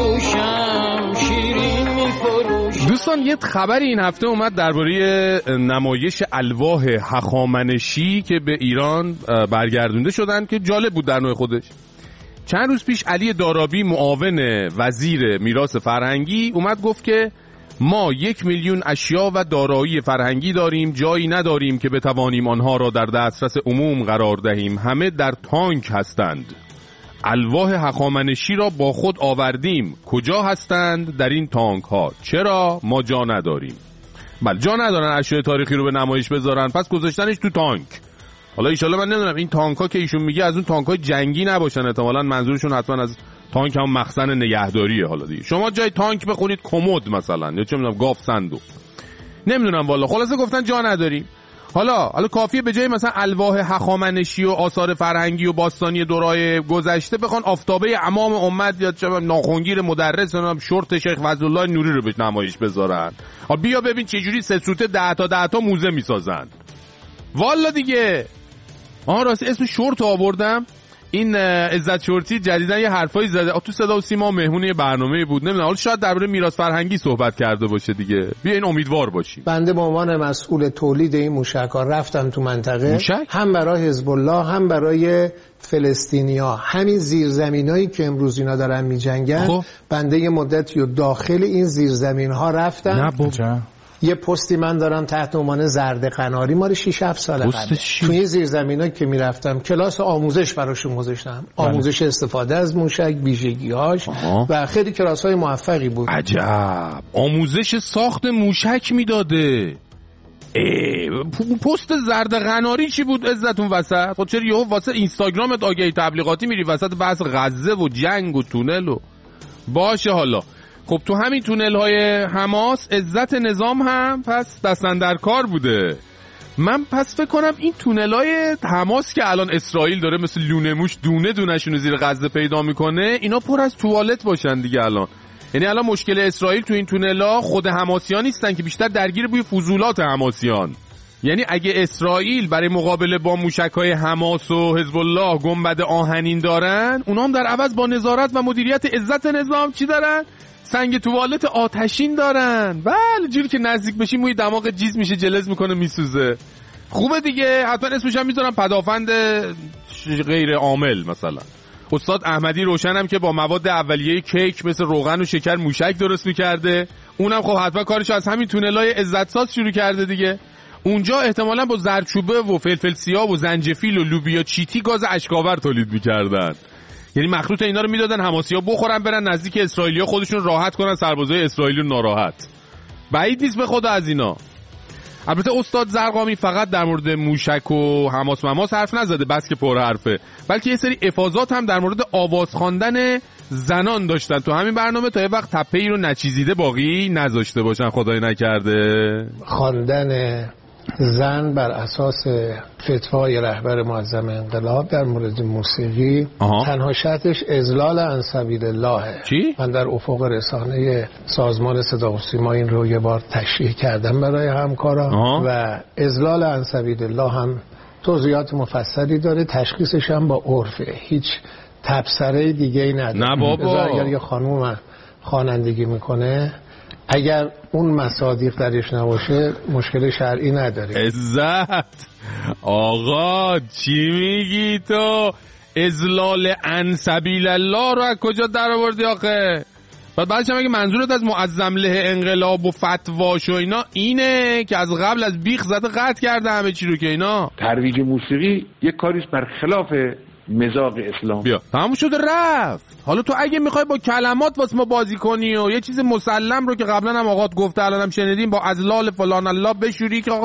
فروشم شیرین میفروشم. دوستان یه خبری این هفته اومد درباره نمایش الواح هخامنشی که به ایران برگردونده شدن که جالب بود در نوع خودش. چند روز پیش علی دارابی معاون وزیر میراث فرهنگی اومد گفت که ما 1 میلیون اشیا و دارایی فرهنگی داریم، جایی نداریم که بتوانیم آنها را در دسترس عموم قرار دهیم، همه در تانک هستند. الواح هخامنشی را با خود آوردیم، کجا هستند؟ در این تانک ها. چرا؟ ما جا نداریم. بله جا ندارن اشیاء تاریخی رو به نمایش بذارن، پس گذاشتنش تو تانک. حالا ایشالله من نمیدونم این تانک ها که ایشون میگه از اون تانک های جنگی نباشن، احتمالاً منظورشون حتما از تانک هم مخزن نگهداریه. حالا دیگه شما جای تانک بخونید کمد مثلا، یا چه میدونم گاف صندوق، نمیدونم والا. خلاصه گفتن جا نداریم. حالا کافیه به جای مثلا الواح هخامنشی و آثار فرهنگی و باستانی دورای گذشته بخوان آفتابه عمام امت یا چه ناخنگیر مدرس یا شورت شیخ فضلالله نوری رو به نمایش بذارن. بیا ببین چه جوری سه سوته 10 تا موزه میسازن. والا دیگه راست اسم شورت آوردم. این عزت شورتی جدیدن یه حرفایی زده تو صدا و سیما، مهمون یه برنامه بود، نمیدونم حالا شاید درباره میراث فرهنگی صحبت کرده باشه دیگه. بیاین امیدوار باشیم. بنده به عنوان مسئول تولید این موشک‌ها رفتم تو منطقه، هم برای حزب الله هم برای فلسطینیا، همین زیرزمینایی که امروز اینا دارن میجنگن، بنده یه مدتی و داخل این زیرزمین‌ها رفتم. یه پستی من دارم تحت عنوان زرد قناری، مال 6-7 سال قبل. توی زیرزمینایی که میرفتم کلاس آموزش براشون گذاشتم، آموزش استفاده از موشک، ویژگی‌هاش و خیلی کلاس‌های موفقی بود. عجب، آموزش ساخت موشک میداده. پست زرد قناری چی بود عزتون وسط؟ خب چرا یهو واسه اینستاگرامت آگهی تبلیغاتی میری وسط بحث غزه و جنگ و تونل و باشه. حالا خب تو همین تونل های حماس عزت نظام هم پس دستن در کار بوده. من پس فکر کنم این تونل های حماس که الان اسرائیل داره مثل لونه موش دونه دونشون زیر غزه پیدا میکنه، اینا پر از توالت باشن دیگه الان. یعنی الان مشکل اسرائیل تو این تونل ها خود حماسیان نیستن که بیشتر درگیر بوی فضولات حماسیان. یعنی اگه اسرائیل برای مقابله با موشک‌های حماس و حزب الله گنبد آهنین دارن، اونا هم در عوض با نظارت و مدیریت عزت نظام چی دارن؟ سنگ توالت آتشین دارن. بله جوری که نزدیک بشی موی دماغ جیز میشه، جلز میکنه، میسوزه. خوبه دیگه. حتما اسمش هم میذارم پدافند غیر عامل. مثلا استاد احمدی روشنم که با مواد اولیه کیک مثل روغن و شکر موشک درست میکرده، اونم خب حتما کارش از همین تونلای عزت ساز شروع کرده دیگه. اونجا احتمالاً با زردچوبه و فلفل سیاه و زنجفیل و لوبیا چیتی گاز اشکاور تولید میکردن. یعنی مخلوط اینا رو میدادن حماسی‌ها بخورن برن نزدیک اسرائیلی‌ها خودشون راحت کنن سربازای اسرائیلی ناراحت. بعید نیست به خدا از اینا. البته استاد زرقامی فقط در مورد موشک و حماس مماس حرف نزده بس که پر حرفه، بلکه یه سری افاضات هم در مورد آواز خواندن زنان داشتن تو همین برنامه تا یه وقت تپه‌ای رو نچیزیده باقی نذاشته باشن خدای نکرده. خواندن زن بر اساس فتوای رهبر معظم انقلاب در مورد موسیقی تنها شرطش اذلال عن سبیل الله. چی؟ من در افق رسانه سازمان صدا و سیما این رو یه بار تشریح کردم برای همکارا و اذلال عن سبیل الله هم توضیحات مفصلی داره، تشخیصش هم با عرفه، هیچ تبصره دیگه ای نداره. نه بابا، اگر یه خانوم خوانندگی میکنه اگر اون مصادیق درش نباشه مشکل شرعی نداره. عزت آقا چی میگی تو؟ اذلال عن سبیل الله رو از کجا در آوردی آخه؟ بعدش هم اگه منظورت از معظم له انقلاب و فتواش و اینا اینه که از قبل از بیخ زده قطع کرده همه چی رو که اینا ترویج موسیقی یک کاریست بر خلاف مزاق اسلام. بیا تموم شده رفت. حالا تو اگه میخوای با کلمات واسه ما بازی کنی و یه چیز مسلم رو که قبلا هم آقات گفته الان هم شنیدیم با ازلال فلان الله بشوری که آقا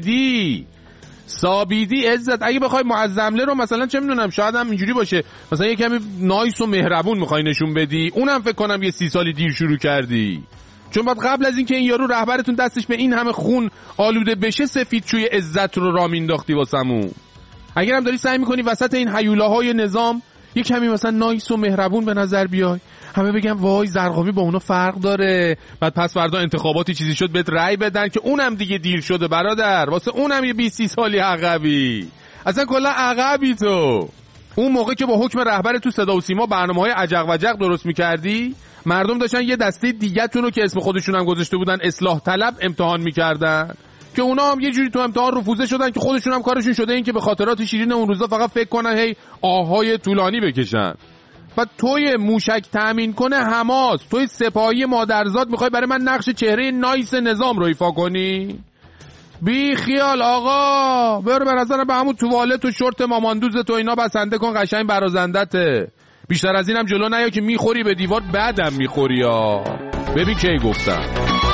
سابیدی عزت. اگه بخوای معظمله رو مثلا چه میدونم شاید هم اینجوری باشه مثلا یه کمی نایس و مهربون میخوای نشون بدی، اونم فکر کنم یه 30 سالی دیر شروع کردی، چون بعد قبل از اینکه این یارو رهبرتون دستش به این همه خون آلوده بشه سفیدچوی عزت رو راه مینداختی واسمون. اگرم داری سعی میکنی وسط این هیولاهای نظام یه کمی مثلا نایس و مهربون به نظر بیای، همه بگم وای زرقامی با اونا فرق داره، بعد پس فردا انتخاباتی چیزی شد بهت رأی بدن که اونم دیگه دیر شده برادر، واسه اونم یه 20 سالی عقبی، اصلا کلا عقبی تو. اون موقع که با حکم رهبر تو صدا و سیما برنامه‌های عجق وجق درست می‌کردی، مردم داشتن یه دسته دیگه‌تون رو که اسم خودشون هم گذاشته بودن اصلاح طلب امتحان می‌کردن که اونا هم یه جوری تو امتحان رفوزه شدن که خودشون هم کارشون شده این که به خاطرات شیرین اون روزا فقط فکر کنن هی آهای طولانی بکشن. بعد توی موشک تامین کنه حماس، توی سپاهی مادرزاد میخوای برای من نقش چهره نایس نظام رو ایفا کنی؟ بی خیال آقا، برو به نظرم به همون توالت و شورت ماماندوز تو اینا بسنده کن، قشنگ برازندته. بیشتر از اینم جلو نیا که میخوری به دیوار، بعدم میخوری ها. ببین کی گفتم.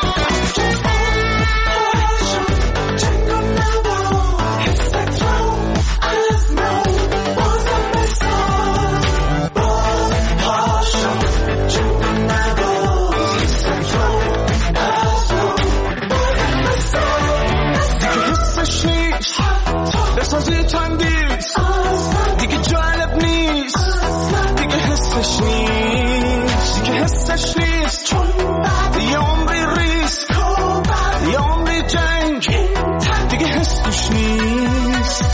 بسازی تندیس دیگه جالب نیست، دیگه حسش نیست، دیگه حسش نیست، چون یه عمری ریسک، یه عمری جنگ، دیگه حسش نیست.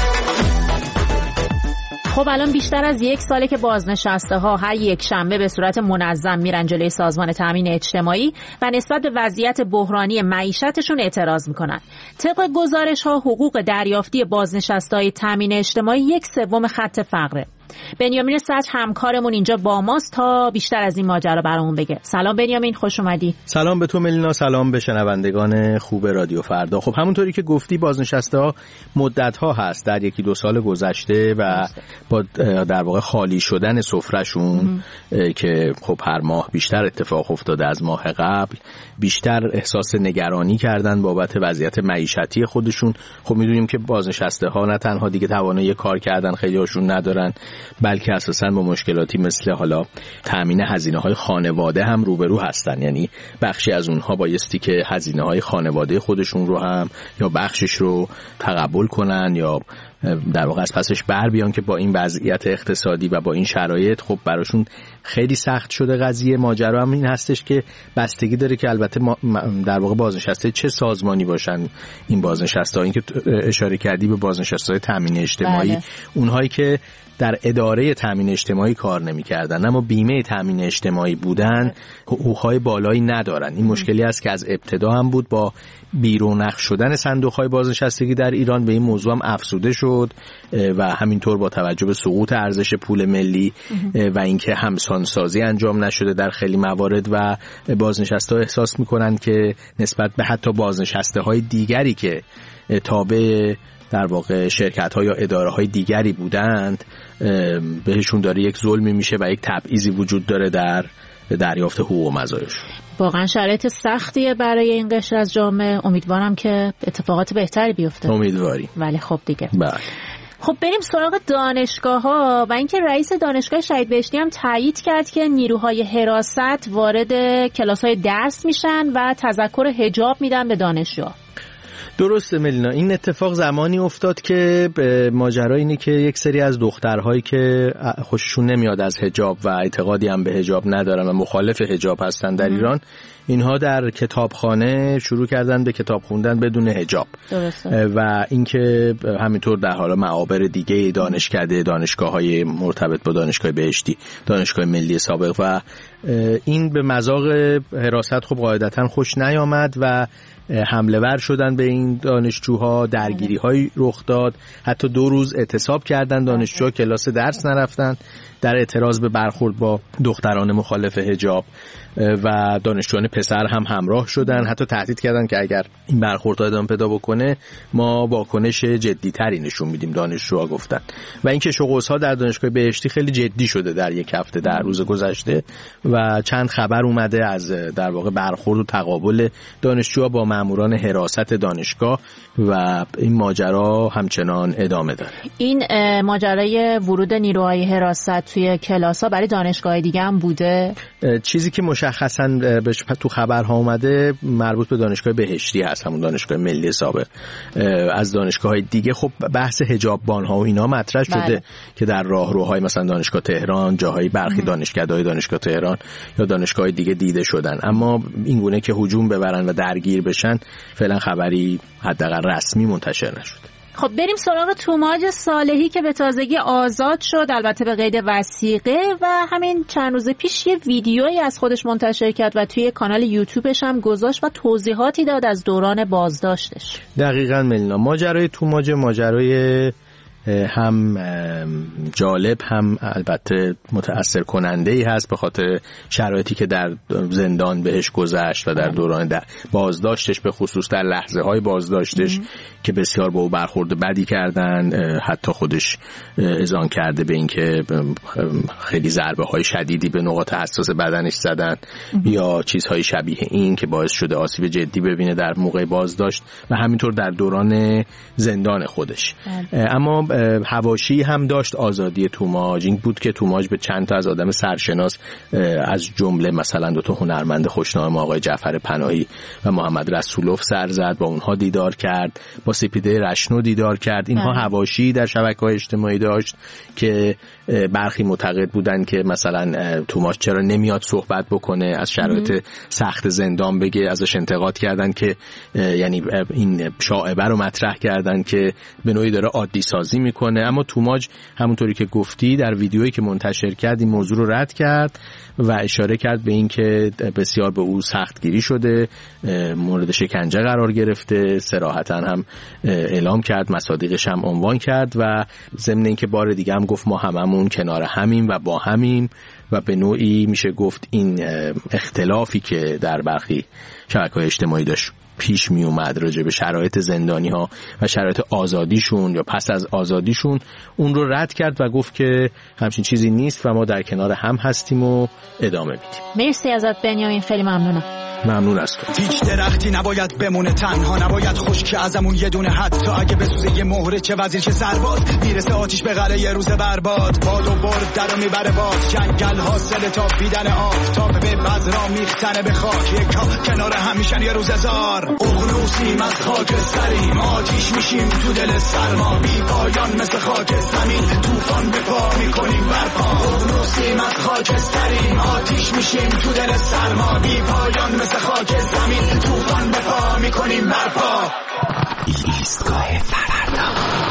خب الان بیشتر از 1 ساله که بازنشسته ها هر یک شنبه به صورت منظم میرن جلوی سازمان تامین اجتماعی و نسبت به وضعیت بحرانی معیشتشون اعتراض میکنن. طبق گزارش ها حقوق دریافتی بازنشسته های تامین اجتماعی 1/3 خط فقره. بنیامین سج همکارمون اینجا با ماست تا بیشتر از این ماجرا برامون بگه. سلام بنیامین، خوش اومدی. سلام به تو ملینا، سلام به شنوندگان خوب رادیو فردا. خب همونطوری که گفتی بازنشسته‌ها مدت‌ها هست در 1-2 سال گذشته و با در واقع خالی شدن سفره‌شون که خب هر ماه بیشتر اتفاق افتاده از ماه قبل، بیشتر احساس نگرانی کردن بابت وضعیت معیشتی خودشون. خب می‌دونیم که بازنشسته‌ها نه تنها دیگه توانایی کار کردن خیلی هاشون ندارن، بلکه اساساً با مشکلاتی مثل حالا تامین هزینه‌های خانواده هم روبرو هستن. یعنی بخشی از اونها بایستی که هزینه‌های خانواده خودشون رو هم یا بخشش رو تقبل کنن یا در واقع از پسش بر بیان که با این وضعیت اقتصادی و با این شرایط خب براشون خیلی سخت شده قضیه. ماجرا هم این هستش که بستگی داره که البته در واقع بازنشسته چه سازمانی باشن این بازنشسته. این که اشاره کردی به بازنشسته تامین اجتماعی، بله. اونهایی که در اداره تامین اجتماعی کار نمی‌کردن اما بیمه تامین اجتماعی بودن، حقوق‌های بالایی ندارن. این مشکلی است که از ابتدا هم بود. با بیرونق شدن صندوق‌های بازنشستگی در ایران به این موضوع هم افزوده شد و همینطور با توجه به سقوط ارزش پول ملی و اینکه همسانسازی انجام نشده در خیلی موارد و بازنشسته‌ها احساس می‌کنن که نسبت به حتی بازنشسته‌های دیگری که تابع در واقع شرکت‌ها یا اداره‌های دیگری بودند بهشون داره یک ظلمی میشه و یک تبعیضی وجود داره در دریافت حقوق و مزایاش. واقعا شرایط سختیه برای این قشر از جامعه. امیدوارم که اتفاقات بهتری بیفته. امیدواریم. ولی خب دیگه. بله. خب بریم سراغ دانشگاه‌ها و اینکه رئیس دانشگاه شهید بهشتی هم تایید کرد که نیروهای حراست وارد کلاس‌های درس میشن و تذکر حجاب میدن به دانشجوها. درسته ملینا، این اتفاق زمانی افتاد که ماجرا اینه که یک سری از دخترهایی که خوششون نمیاد از حجاب و اعتقادی هم به حجاب ندارن و مخالف حجاب هستن در ایران، اینها در کتابخانه شروع کردن به کتاب خوندن بدون حجاب. درسته. و اینکه همینطور در حالا معابر دیگه دانشکده، دانشگاه‌های مرتبط با دانشگاه بهشتی، دانشگاه ملی سابق و این به مذاق حراست خب قاعدتاً خوش نیامد و حمله ور شدن به این دانشجوها، درگیری‌های رخ داد، حتی 2 روز اعتصاب کردن دانشجوها، کلاس درس نرفتن در اعتراض به برخورد با دختران مخالف حجاب و دانشجویان پسر هم همراه شدن، حتی تهدید کردن که اگر این برخوردها ادامه پیدا بکنه ما واکنش جدی‌تری نشون میدیم، دانشجوها گفتن. و این کش و قوس‌ها در دانشگاه بهشتی خیلی جدی شده در 1 هفته در روز گذشته و و چند خبر اومده از در واقع برخورد و تقابل دانشجوها با ماموران حراست دانشگاه و این ماجرا همچنان ادامه داره. این ماجرای ورود نیروهای حراست توی کلاس‌ها برای دانشگاه دیگه هم بوده؟ چیزی که مشخصاً تو خبرها اومده مربوط به دانشگاه بهشتی هست، همون دانشگاه ملی سابق. از دانشگاه‌های دیگه خب بحث حجاببان‌ها و اینا مطرح شده که در راهروهای مثلا دانشگاه تهران، جاهای برخی دانشکده‌های دانشگاه تهران یا دانشگاه دیگه دیده شدن، اما این گونه که هجوم ببرن و درگیر بشن فعلا خبری حداقل رسمی منتشر نشده. خب بریم سراغ توماج صالحی که به تازگی آزاد شد، البته به قید وثیقه، و همین چند روز پیش یه ویدیویی از خودش منتشر کرد و توی کانال یوتیوبش هم گذاشت و توضیحاتی داد از دوران بازداشتش. دقیقاً ملینا، ماجرای توماج ماجرای هم جالب هم البته متأثر کننده ای هست به خاطر شرایطی که در زندان بهش گذشت و در دوران بازداشتش، به خصوص در لحظه های بازداشتش که بسیار با او برخورد بدی کردن، حتی خودش اذعان کرده به این که خیلی ضربه های شدیدی به نقاط حساس بدنش زدن یا چیزهای شبیه این که باعث شده آسیب جدی ببینه در موقع بازداشت و همینطور در دوران زندان خودش. اما حواشی هم داشت آزادی توماج، این بود که توماج به چند تا از آدم سرشناس از جمله مثلا 2 هنرمند خوشنام آقای جعفر پناهی و محمد رسولوف سر زد، با اونها دیدار کرد، با سپیده رشنو دیدار کرد. اینها حواشی در شبکه‌های اجتماعی داشت که برخی معتقد بودن که مثلا توماج چرا نمیاد صحبت بکنه، از شرایط سخت زندان بگه، ازش انتقاد کردن که یعنی این شائبه رو مطرح کردن که به نوعی داره عادی سازی میکنه. اما توماج همونطوری که گفتی در ویدیویی که منتشر کرد این موضوع رو رد کرد و اشاره کرد به این که بسیار به او سختگیری شده، مورد شکنجه قرار گرفته، صراحتاً هم اعلام کرد، مصادیقش هم عنوان کرد و ضمن اینکه بار دیگه هم گفت ما هممون کنار همیم و با همیم و به نوعی میشه گفت این اختلافی که در برخی شبکه‌های اجتماعی داشت پیش می اومد راجع به شرایط زندانی ها و شرایط آزادیشون یا پس از آزادیشون، اون رو رد کرد و گفت که همچین چیزی نیست و ما در کنار هم هستیم و ادامه میدیم. مرسی ازت بنیامین، خیلی ممنونم. ممنون از تو. هیچ درختی نباید بمونه تنها، نباید خشک ازمون یه دونه حتی اگه بسوزه یه مهره، چه وزیر چه سرباز، میرسه آتیش به قلعه یه روز برباد. باد و برد درو میبره باد، جنگل حاصل تابیدن آفتاب به بذرا میختنه به خاک، یکا کنار هم میشن یه روز هزار. اقلوسیم از خاکستریم، آتیش میشیم تو دل سرما، بی پایان مثل خاک زمین، طوفان به پا میکنیم برپا. اقلوسیم از خاکستریم، آتیش میشیم تو دل سرما، بی پایان مثل خاک زمین، طوفان به پا میکنیم برپا. ایستگاه فردا.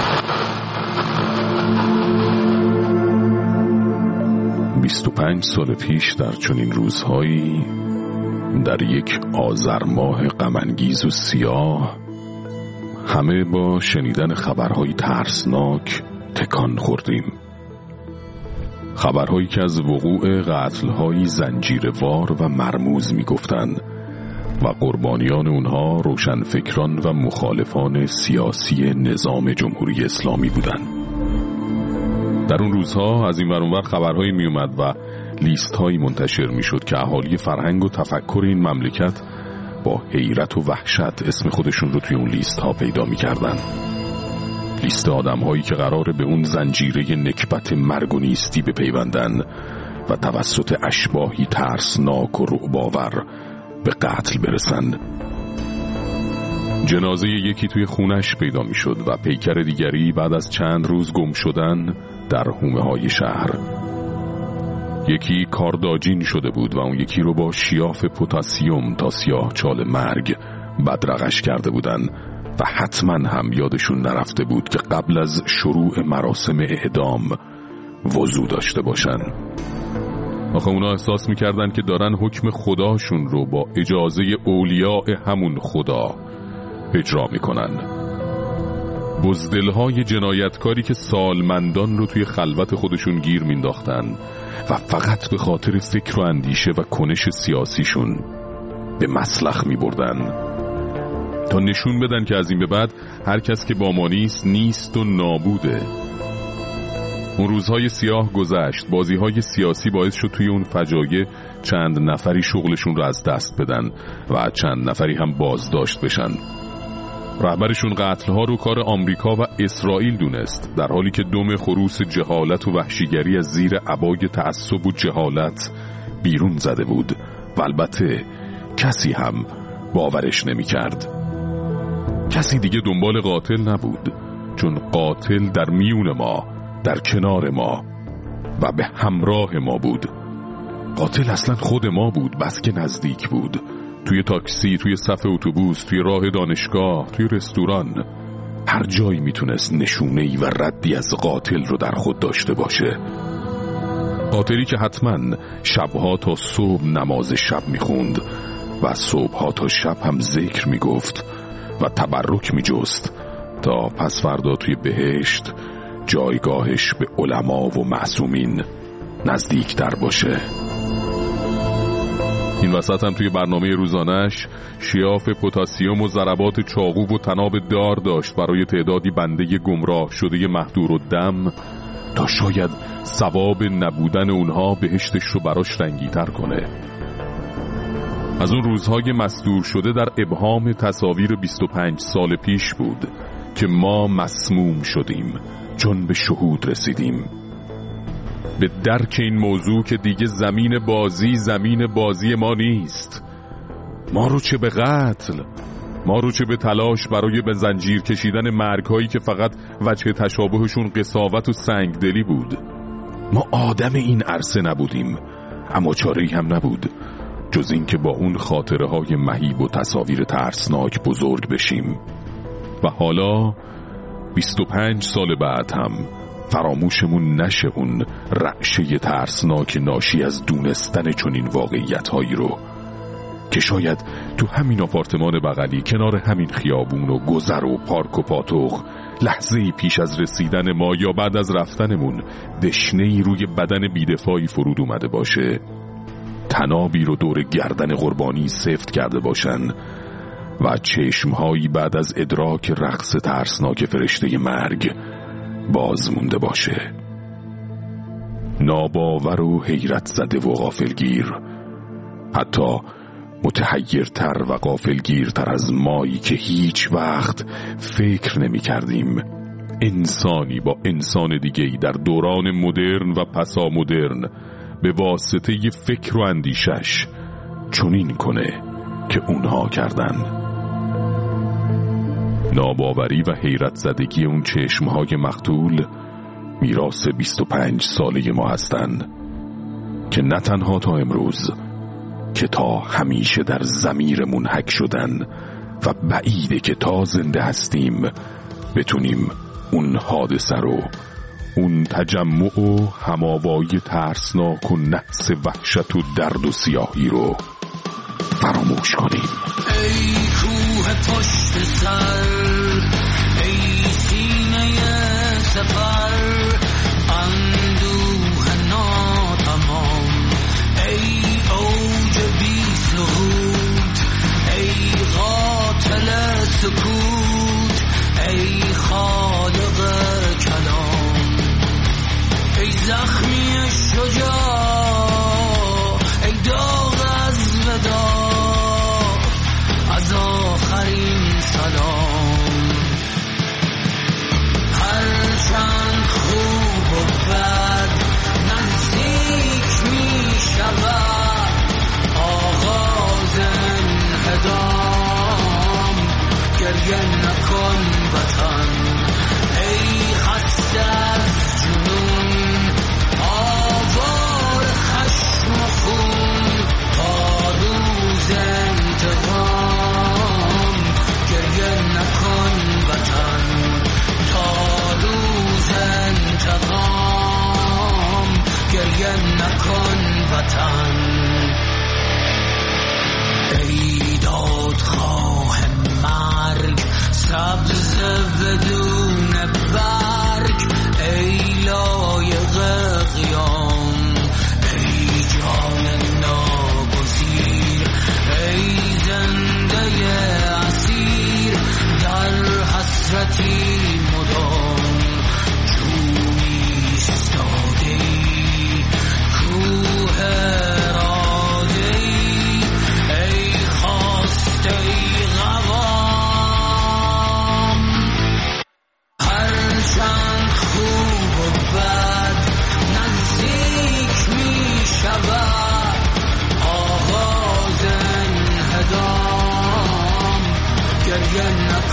25 سال پیش در چنین روزهایی در یک آذر ماه غم‌انگیز و سیاه همه با شنیدن خبرهای ترسناک تکان خوردیم. خبرهایی که از وقوع قتل‌های زنجیروار و مرموز می‌گفتند و قربانیان اونها روشنفکران و مخالفان سیاسی نظام جمهوری اسلامی بودند. در اون روزها از این ور اون ور خبرهایی می اومد و لیست‌هایی منتشر می‌شد که اهالی فرهنگ و تفکر این مملکت با حیرت و وحشت اسم خودشون رو توی اون لیست‌ها پیدا می‌کردن. لیست آدم‌هایی که قراره به اون زنجیره نکبت مرگ و نیستی بپیوندن و توسط اشباحی ترسناک و رعب‌آور به قتل برسن. جنازه یکی توی خونش پیدا می‌شد و پیکر دیگری بعد از چند روز گم شدن در حومه‌های شهر. یکی کارداجین شده بود و اون یکی رو با شیاف پتاسیم تا سیاه چال مرگ بدرقش کرده بودن و حتما هم یادشون نرفته بود که قبل از شروع مراسم اعدام وضو داشته باشن. آخه اونا احساس میکردن که دارن حکم خداشون رو با اجازه اولیاء همون خدا اجرا میکنن. بزدلهای جنایتکاری که سالمندان رو توی خلوت خودشون گیر مینداختن و فقط به خاطر فکر و اندیشه و کنش سیاسیشون به مسلخ میبردن تا نشون بدن که از این به بعد هر کس که با ما نیست و نابوده. اون روزهای سیاه گذشت. بازیهای سیاسی باعث شد توی اون فجایع چند نفری شغلشون رو از دست بدن و چند نفری هم بازداشت بشن. رهبرشون قتل‌ها رو کار آمریکا و اسرائیل دونست، در حالی که دم خروس جهالت و وحشیگری از زیر عبای تعصب و جهالت بیرون زده بود و البته کسی هم باورش نمی کرد. کسی دیگه دنبال قاتل نبود، چون قاتل در میون ما، در کنار ما و به همراه ما بود. قاتل اصلا خود ما بود، بس که نزدیک بود. توی تاکسی، توی صف اتوبوس، توی راه دانشگاه، توی رستوران، هر جایی میتونست نشونه‌ای و ردی از قاتل رو در خود داشته باشه. قاتلی که حتما شبها تا صبح نماز شب میخوند و صبحها تا شب هم ذکر میگفت و تبرک میجست تا پس فردا توی بهشت جایگاهش به علما و معصومین نزدیک تر باشه. این وسط هم توی برنامه روزانش شیاف پتاسیم و ضربات چاقو و طناب دار داشت برای تعدادی بنده گمراه شده مهدورالدم تا شاید ثواب نبودن اونها بهشتش رو براش رنگی‌تر کنه. از اون روزهای مصدور شده در ابهام تصاویر 25 سال پیش بود که ما مسموم شدیم چون به شهود رسیدیم، به درک این موضوع که دیگه زمین بازی ما نیست. ما رو چه به قتل، ما رو چه به تلاش برای به زنجیر کشیدن مرگ‌هایی که فقط وجه تشابهشون قساوت و سنگدلی بود. ما آدم این عرصه نبودیم، اما چاره‌ای هم نبود جز این که با اون خاطره‌های مهیب و تصاویر ترسناک بزرگ بشیم. و حالا 25 سال بعد هم فراموشمون نشه اون رعشه ترسناک ناشی از دونستن چنین واقعیت‌هایی رو که شاید تو همین آپارتمان بغلی کنار همین خیابون و گذر و پارک و پاتوق لحظه‌ای پیش از رسیدن ما یا بعد از رفتنمون دشنه‌ای روی بدن بی‌دفاعی فرود اومده باشه، تنابی رو دور گردن قربانی سفت کرده باشن و چشمهایی بعد از ادراک رقص ترسناک فرشته مرگ باز مونده باشه. ناباور و حیرت زده و غافلگیر، حتی متحیرتر و غافلگیرتر از مایی که هیچ وقت فکر نمی کردیم انسانی با انسان دیگه‌ای در دوران مدرن و پسا مدرن به واسطه فکر و اندیشش چنین کنه که اونها کردن. ناباوری و حیرت زدگی اون چشمهای مقتول میراث 25 ساله ما هستن که نه تنها تا امروز که تا همیشه در ضمیرمون حک شدن و بعیده که تا زنده هستیم بتونیم اون حادثه رو، اون تجمع و هماوایی ترسناک و نحس وحشت و درد و سیاهی رو فراموش کنیم. ای کوه پشت سر، ای سینه سفر، اندوه ناتمام، ای اوج بی سهود، ای قاتل سکوت، ای خالق کلام، ای زخمی شجاع، ای داغ از وداع، از آخرین سلام. هر چند خوب و بد نزدیک می شود آغاز انهدام، گریه نکن وطن، ای خسته از جنون، آوار خشم و خون، تا روز انتقام، گریه نکن وطن، تا روز انتقام، گریه نکن وطن. ای دادخواه مرگ، سبز بدون برگ، ای لایق قیام، ای جان ناگزیر، ای زنده اسیر در حسرتی مدام، جونیست چند خوب و بد نزدیک می شود آغاز انهدام گریه نکن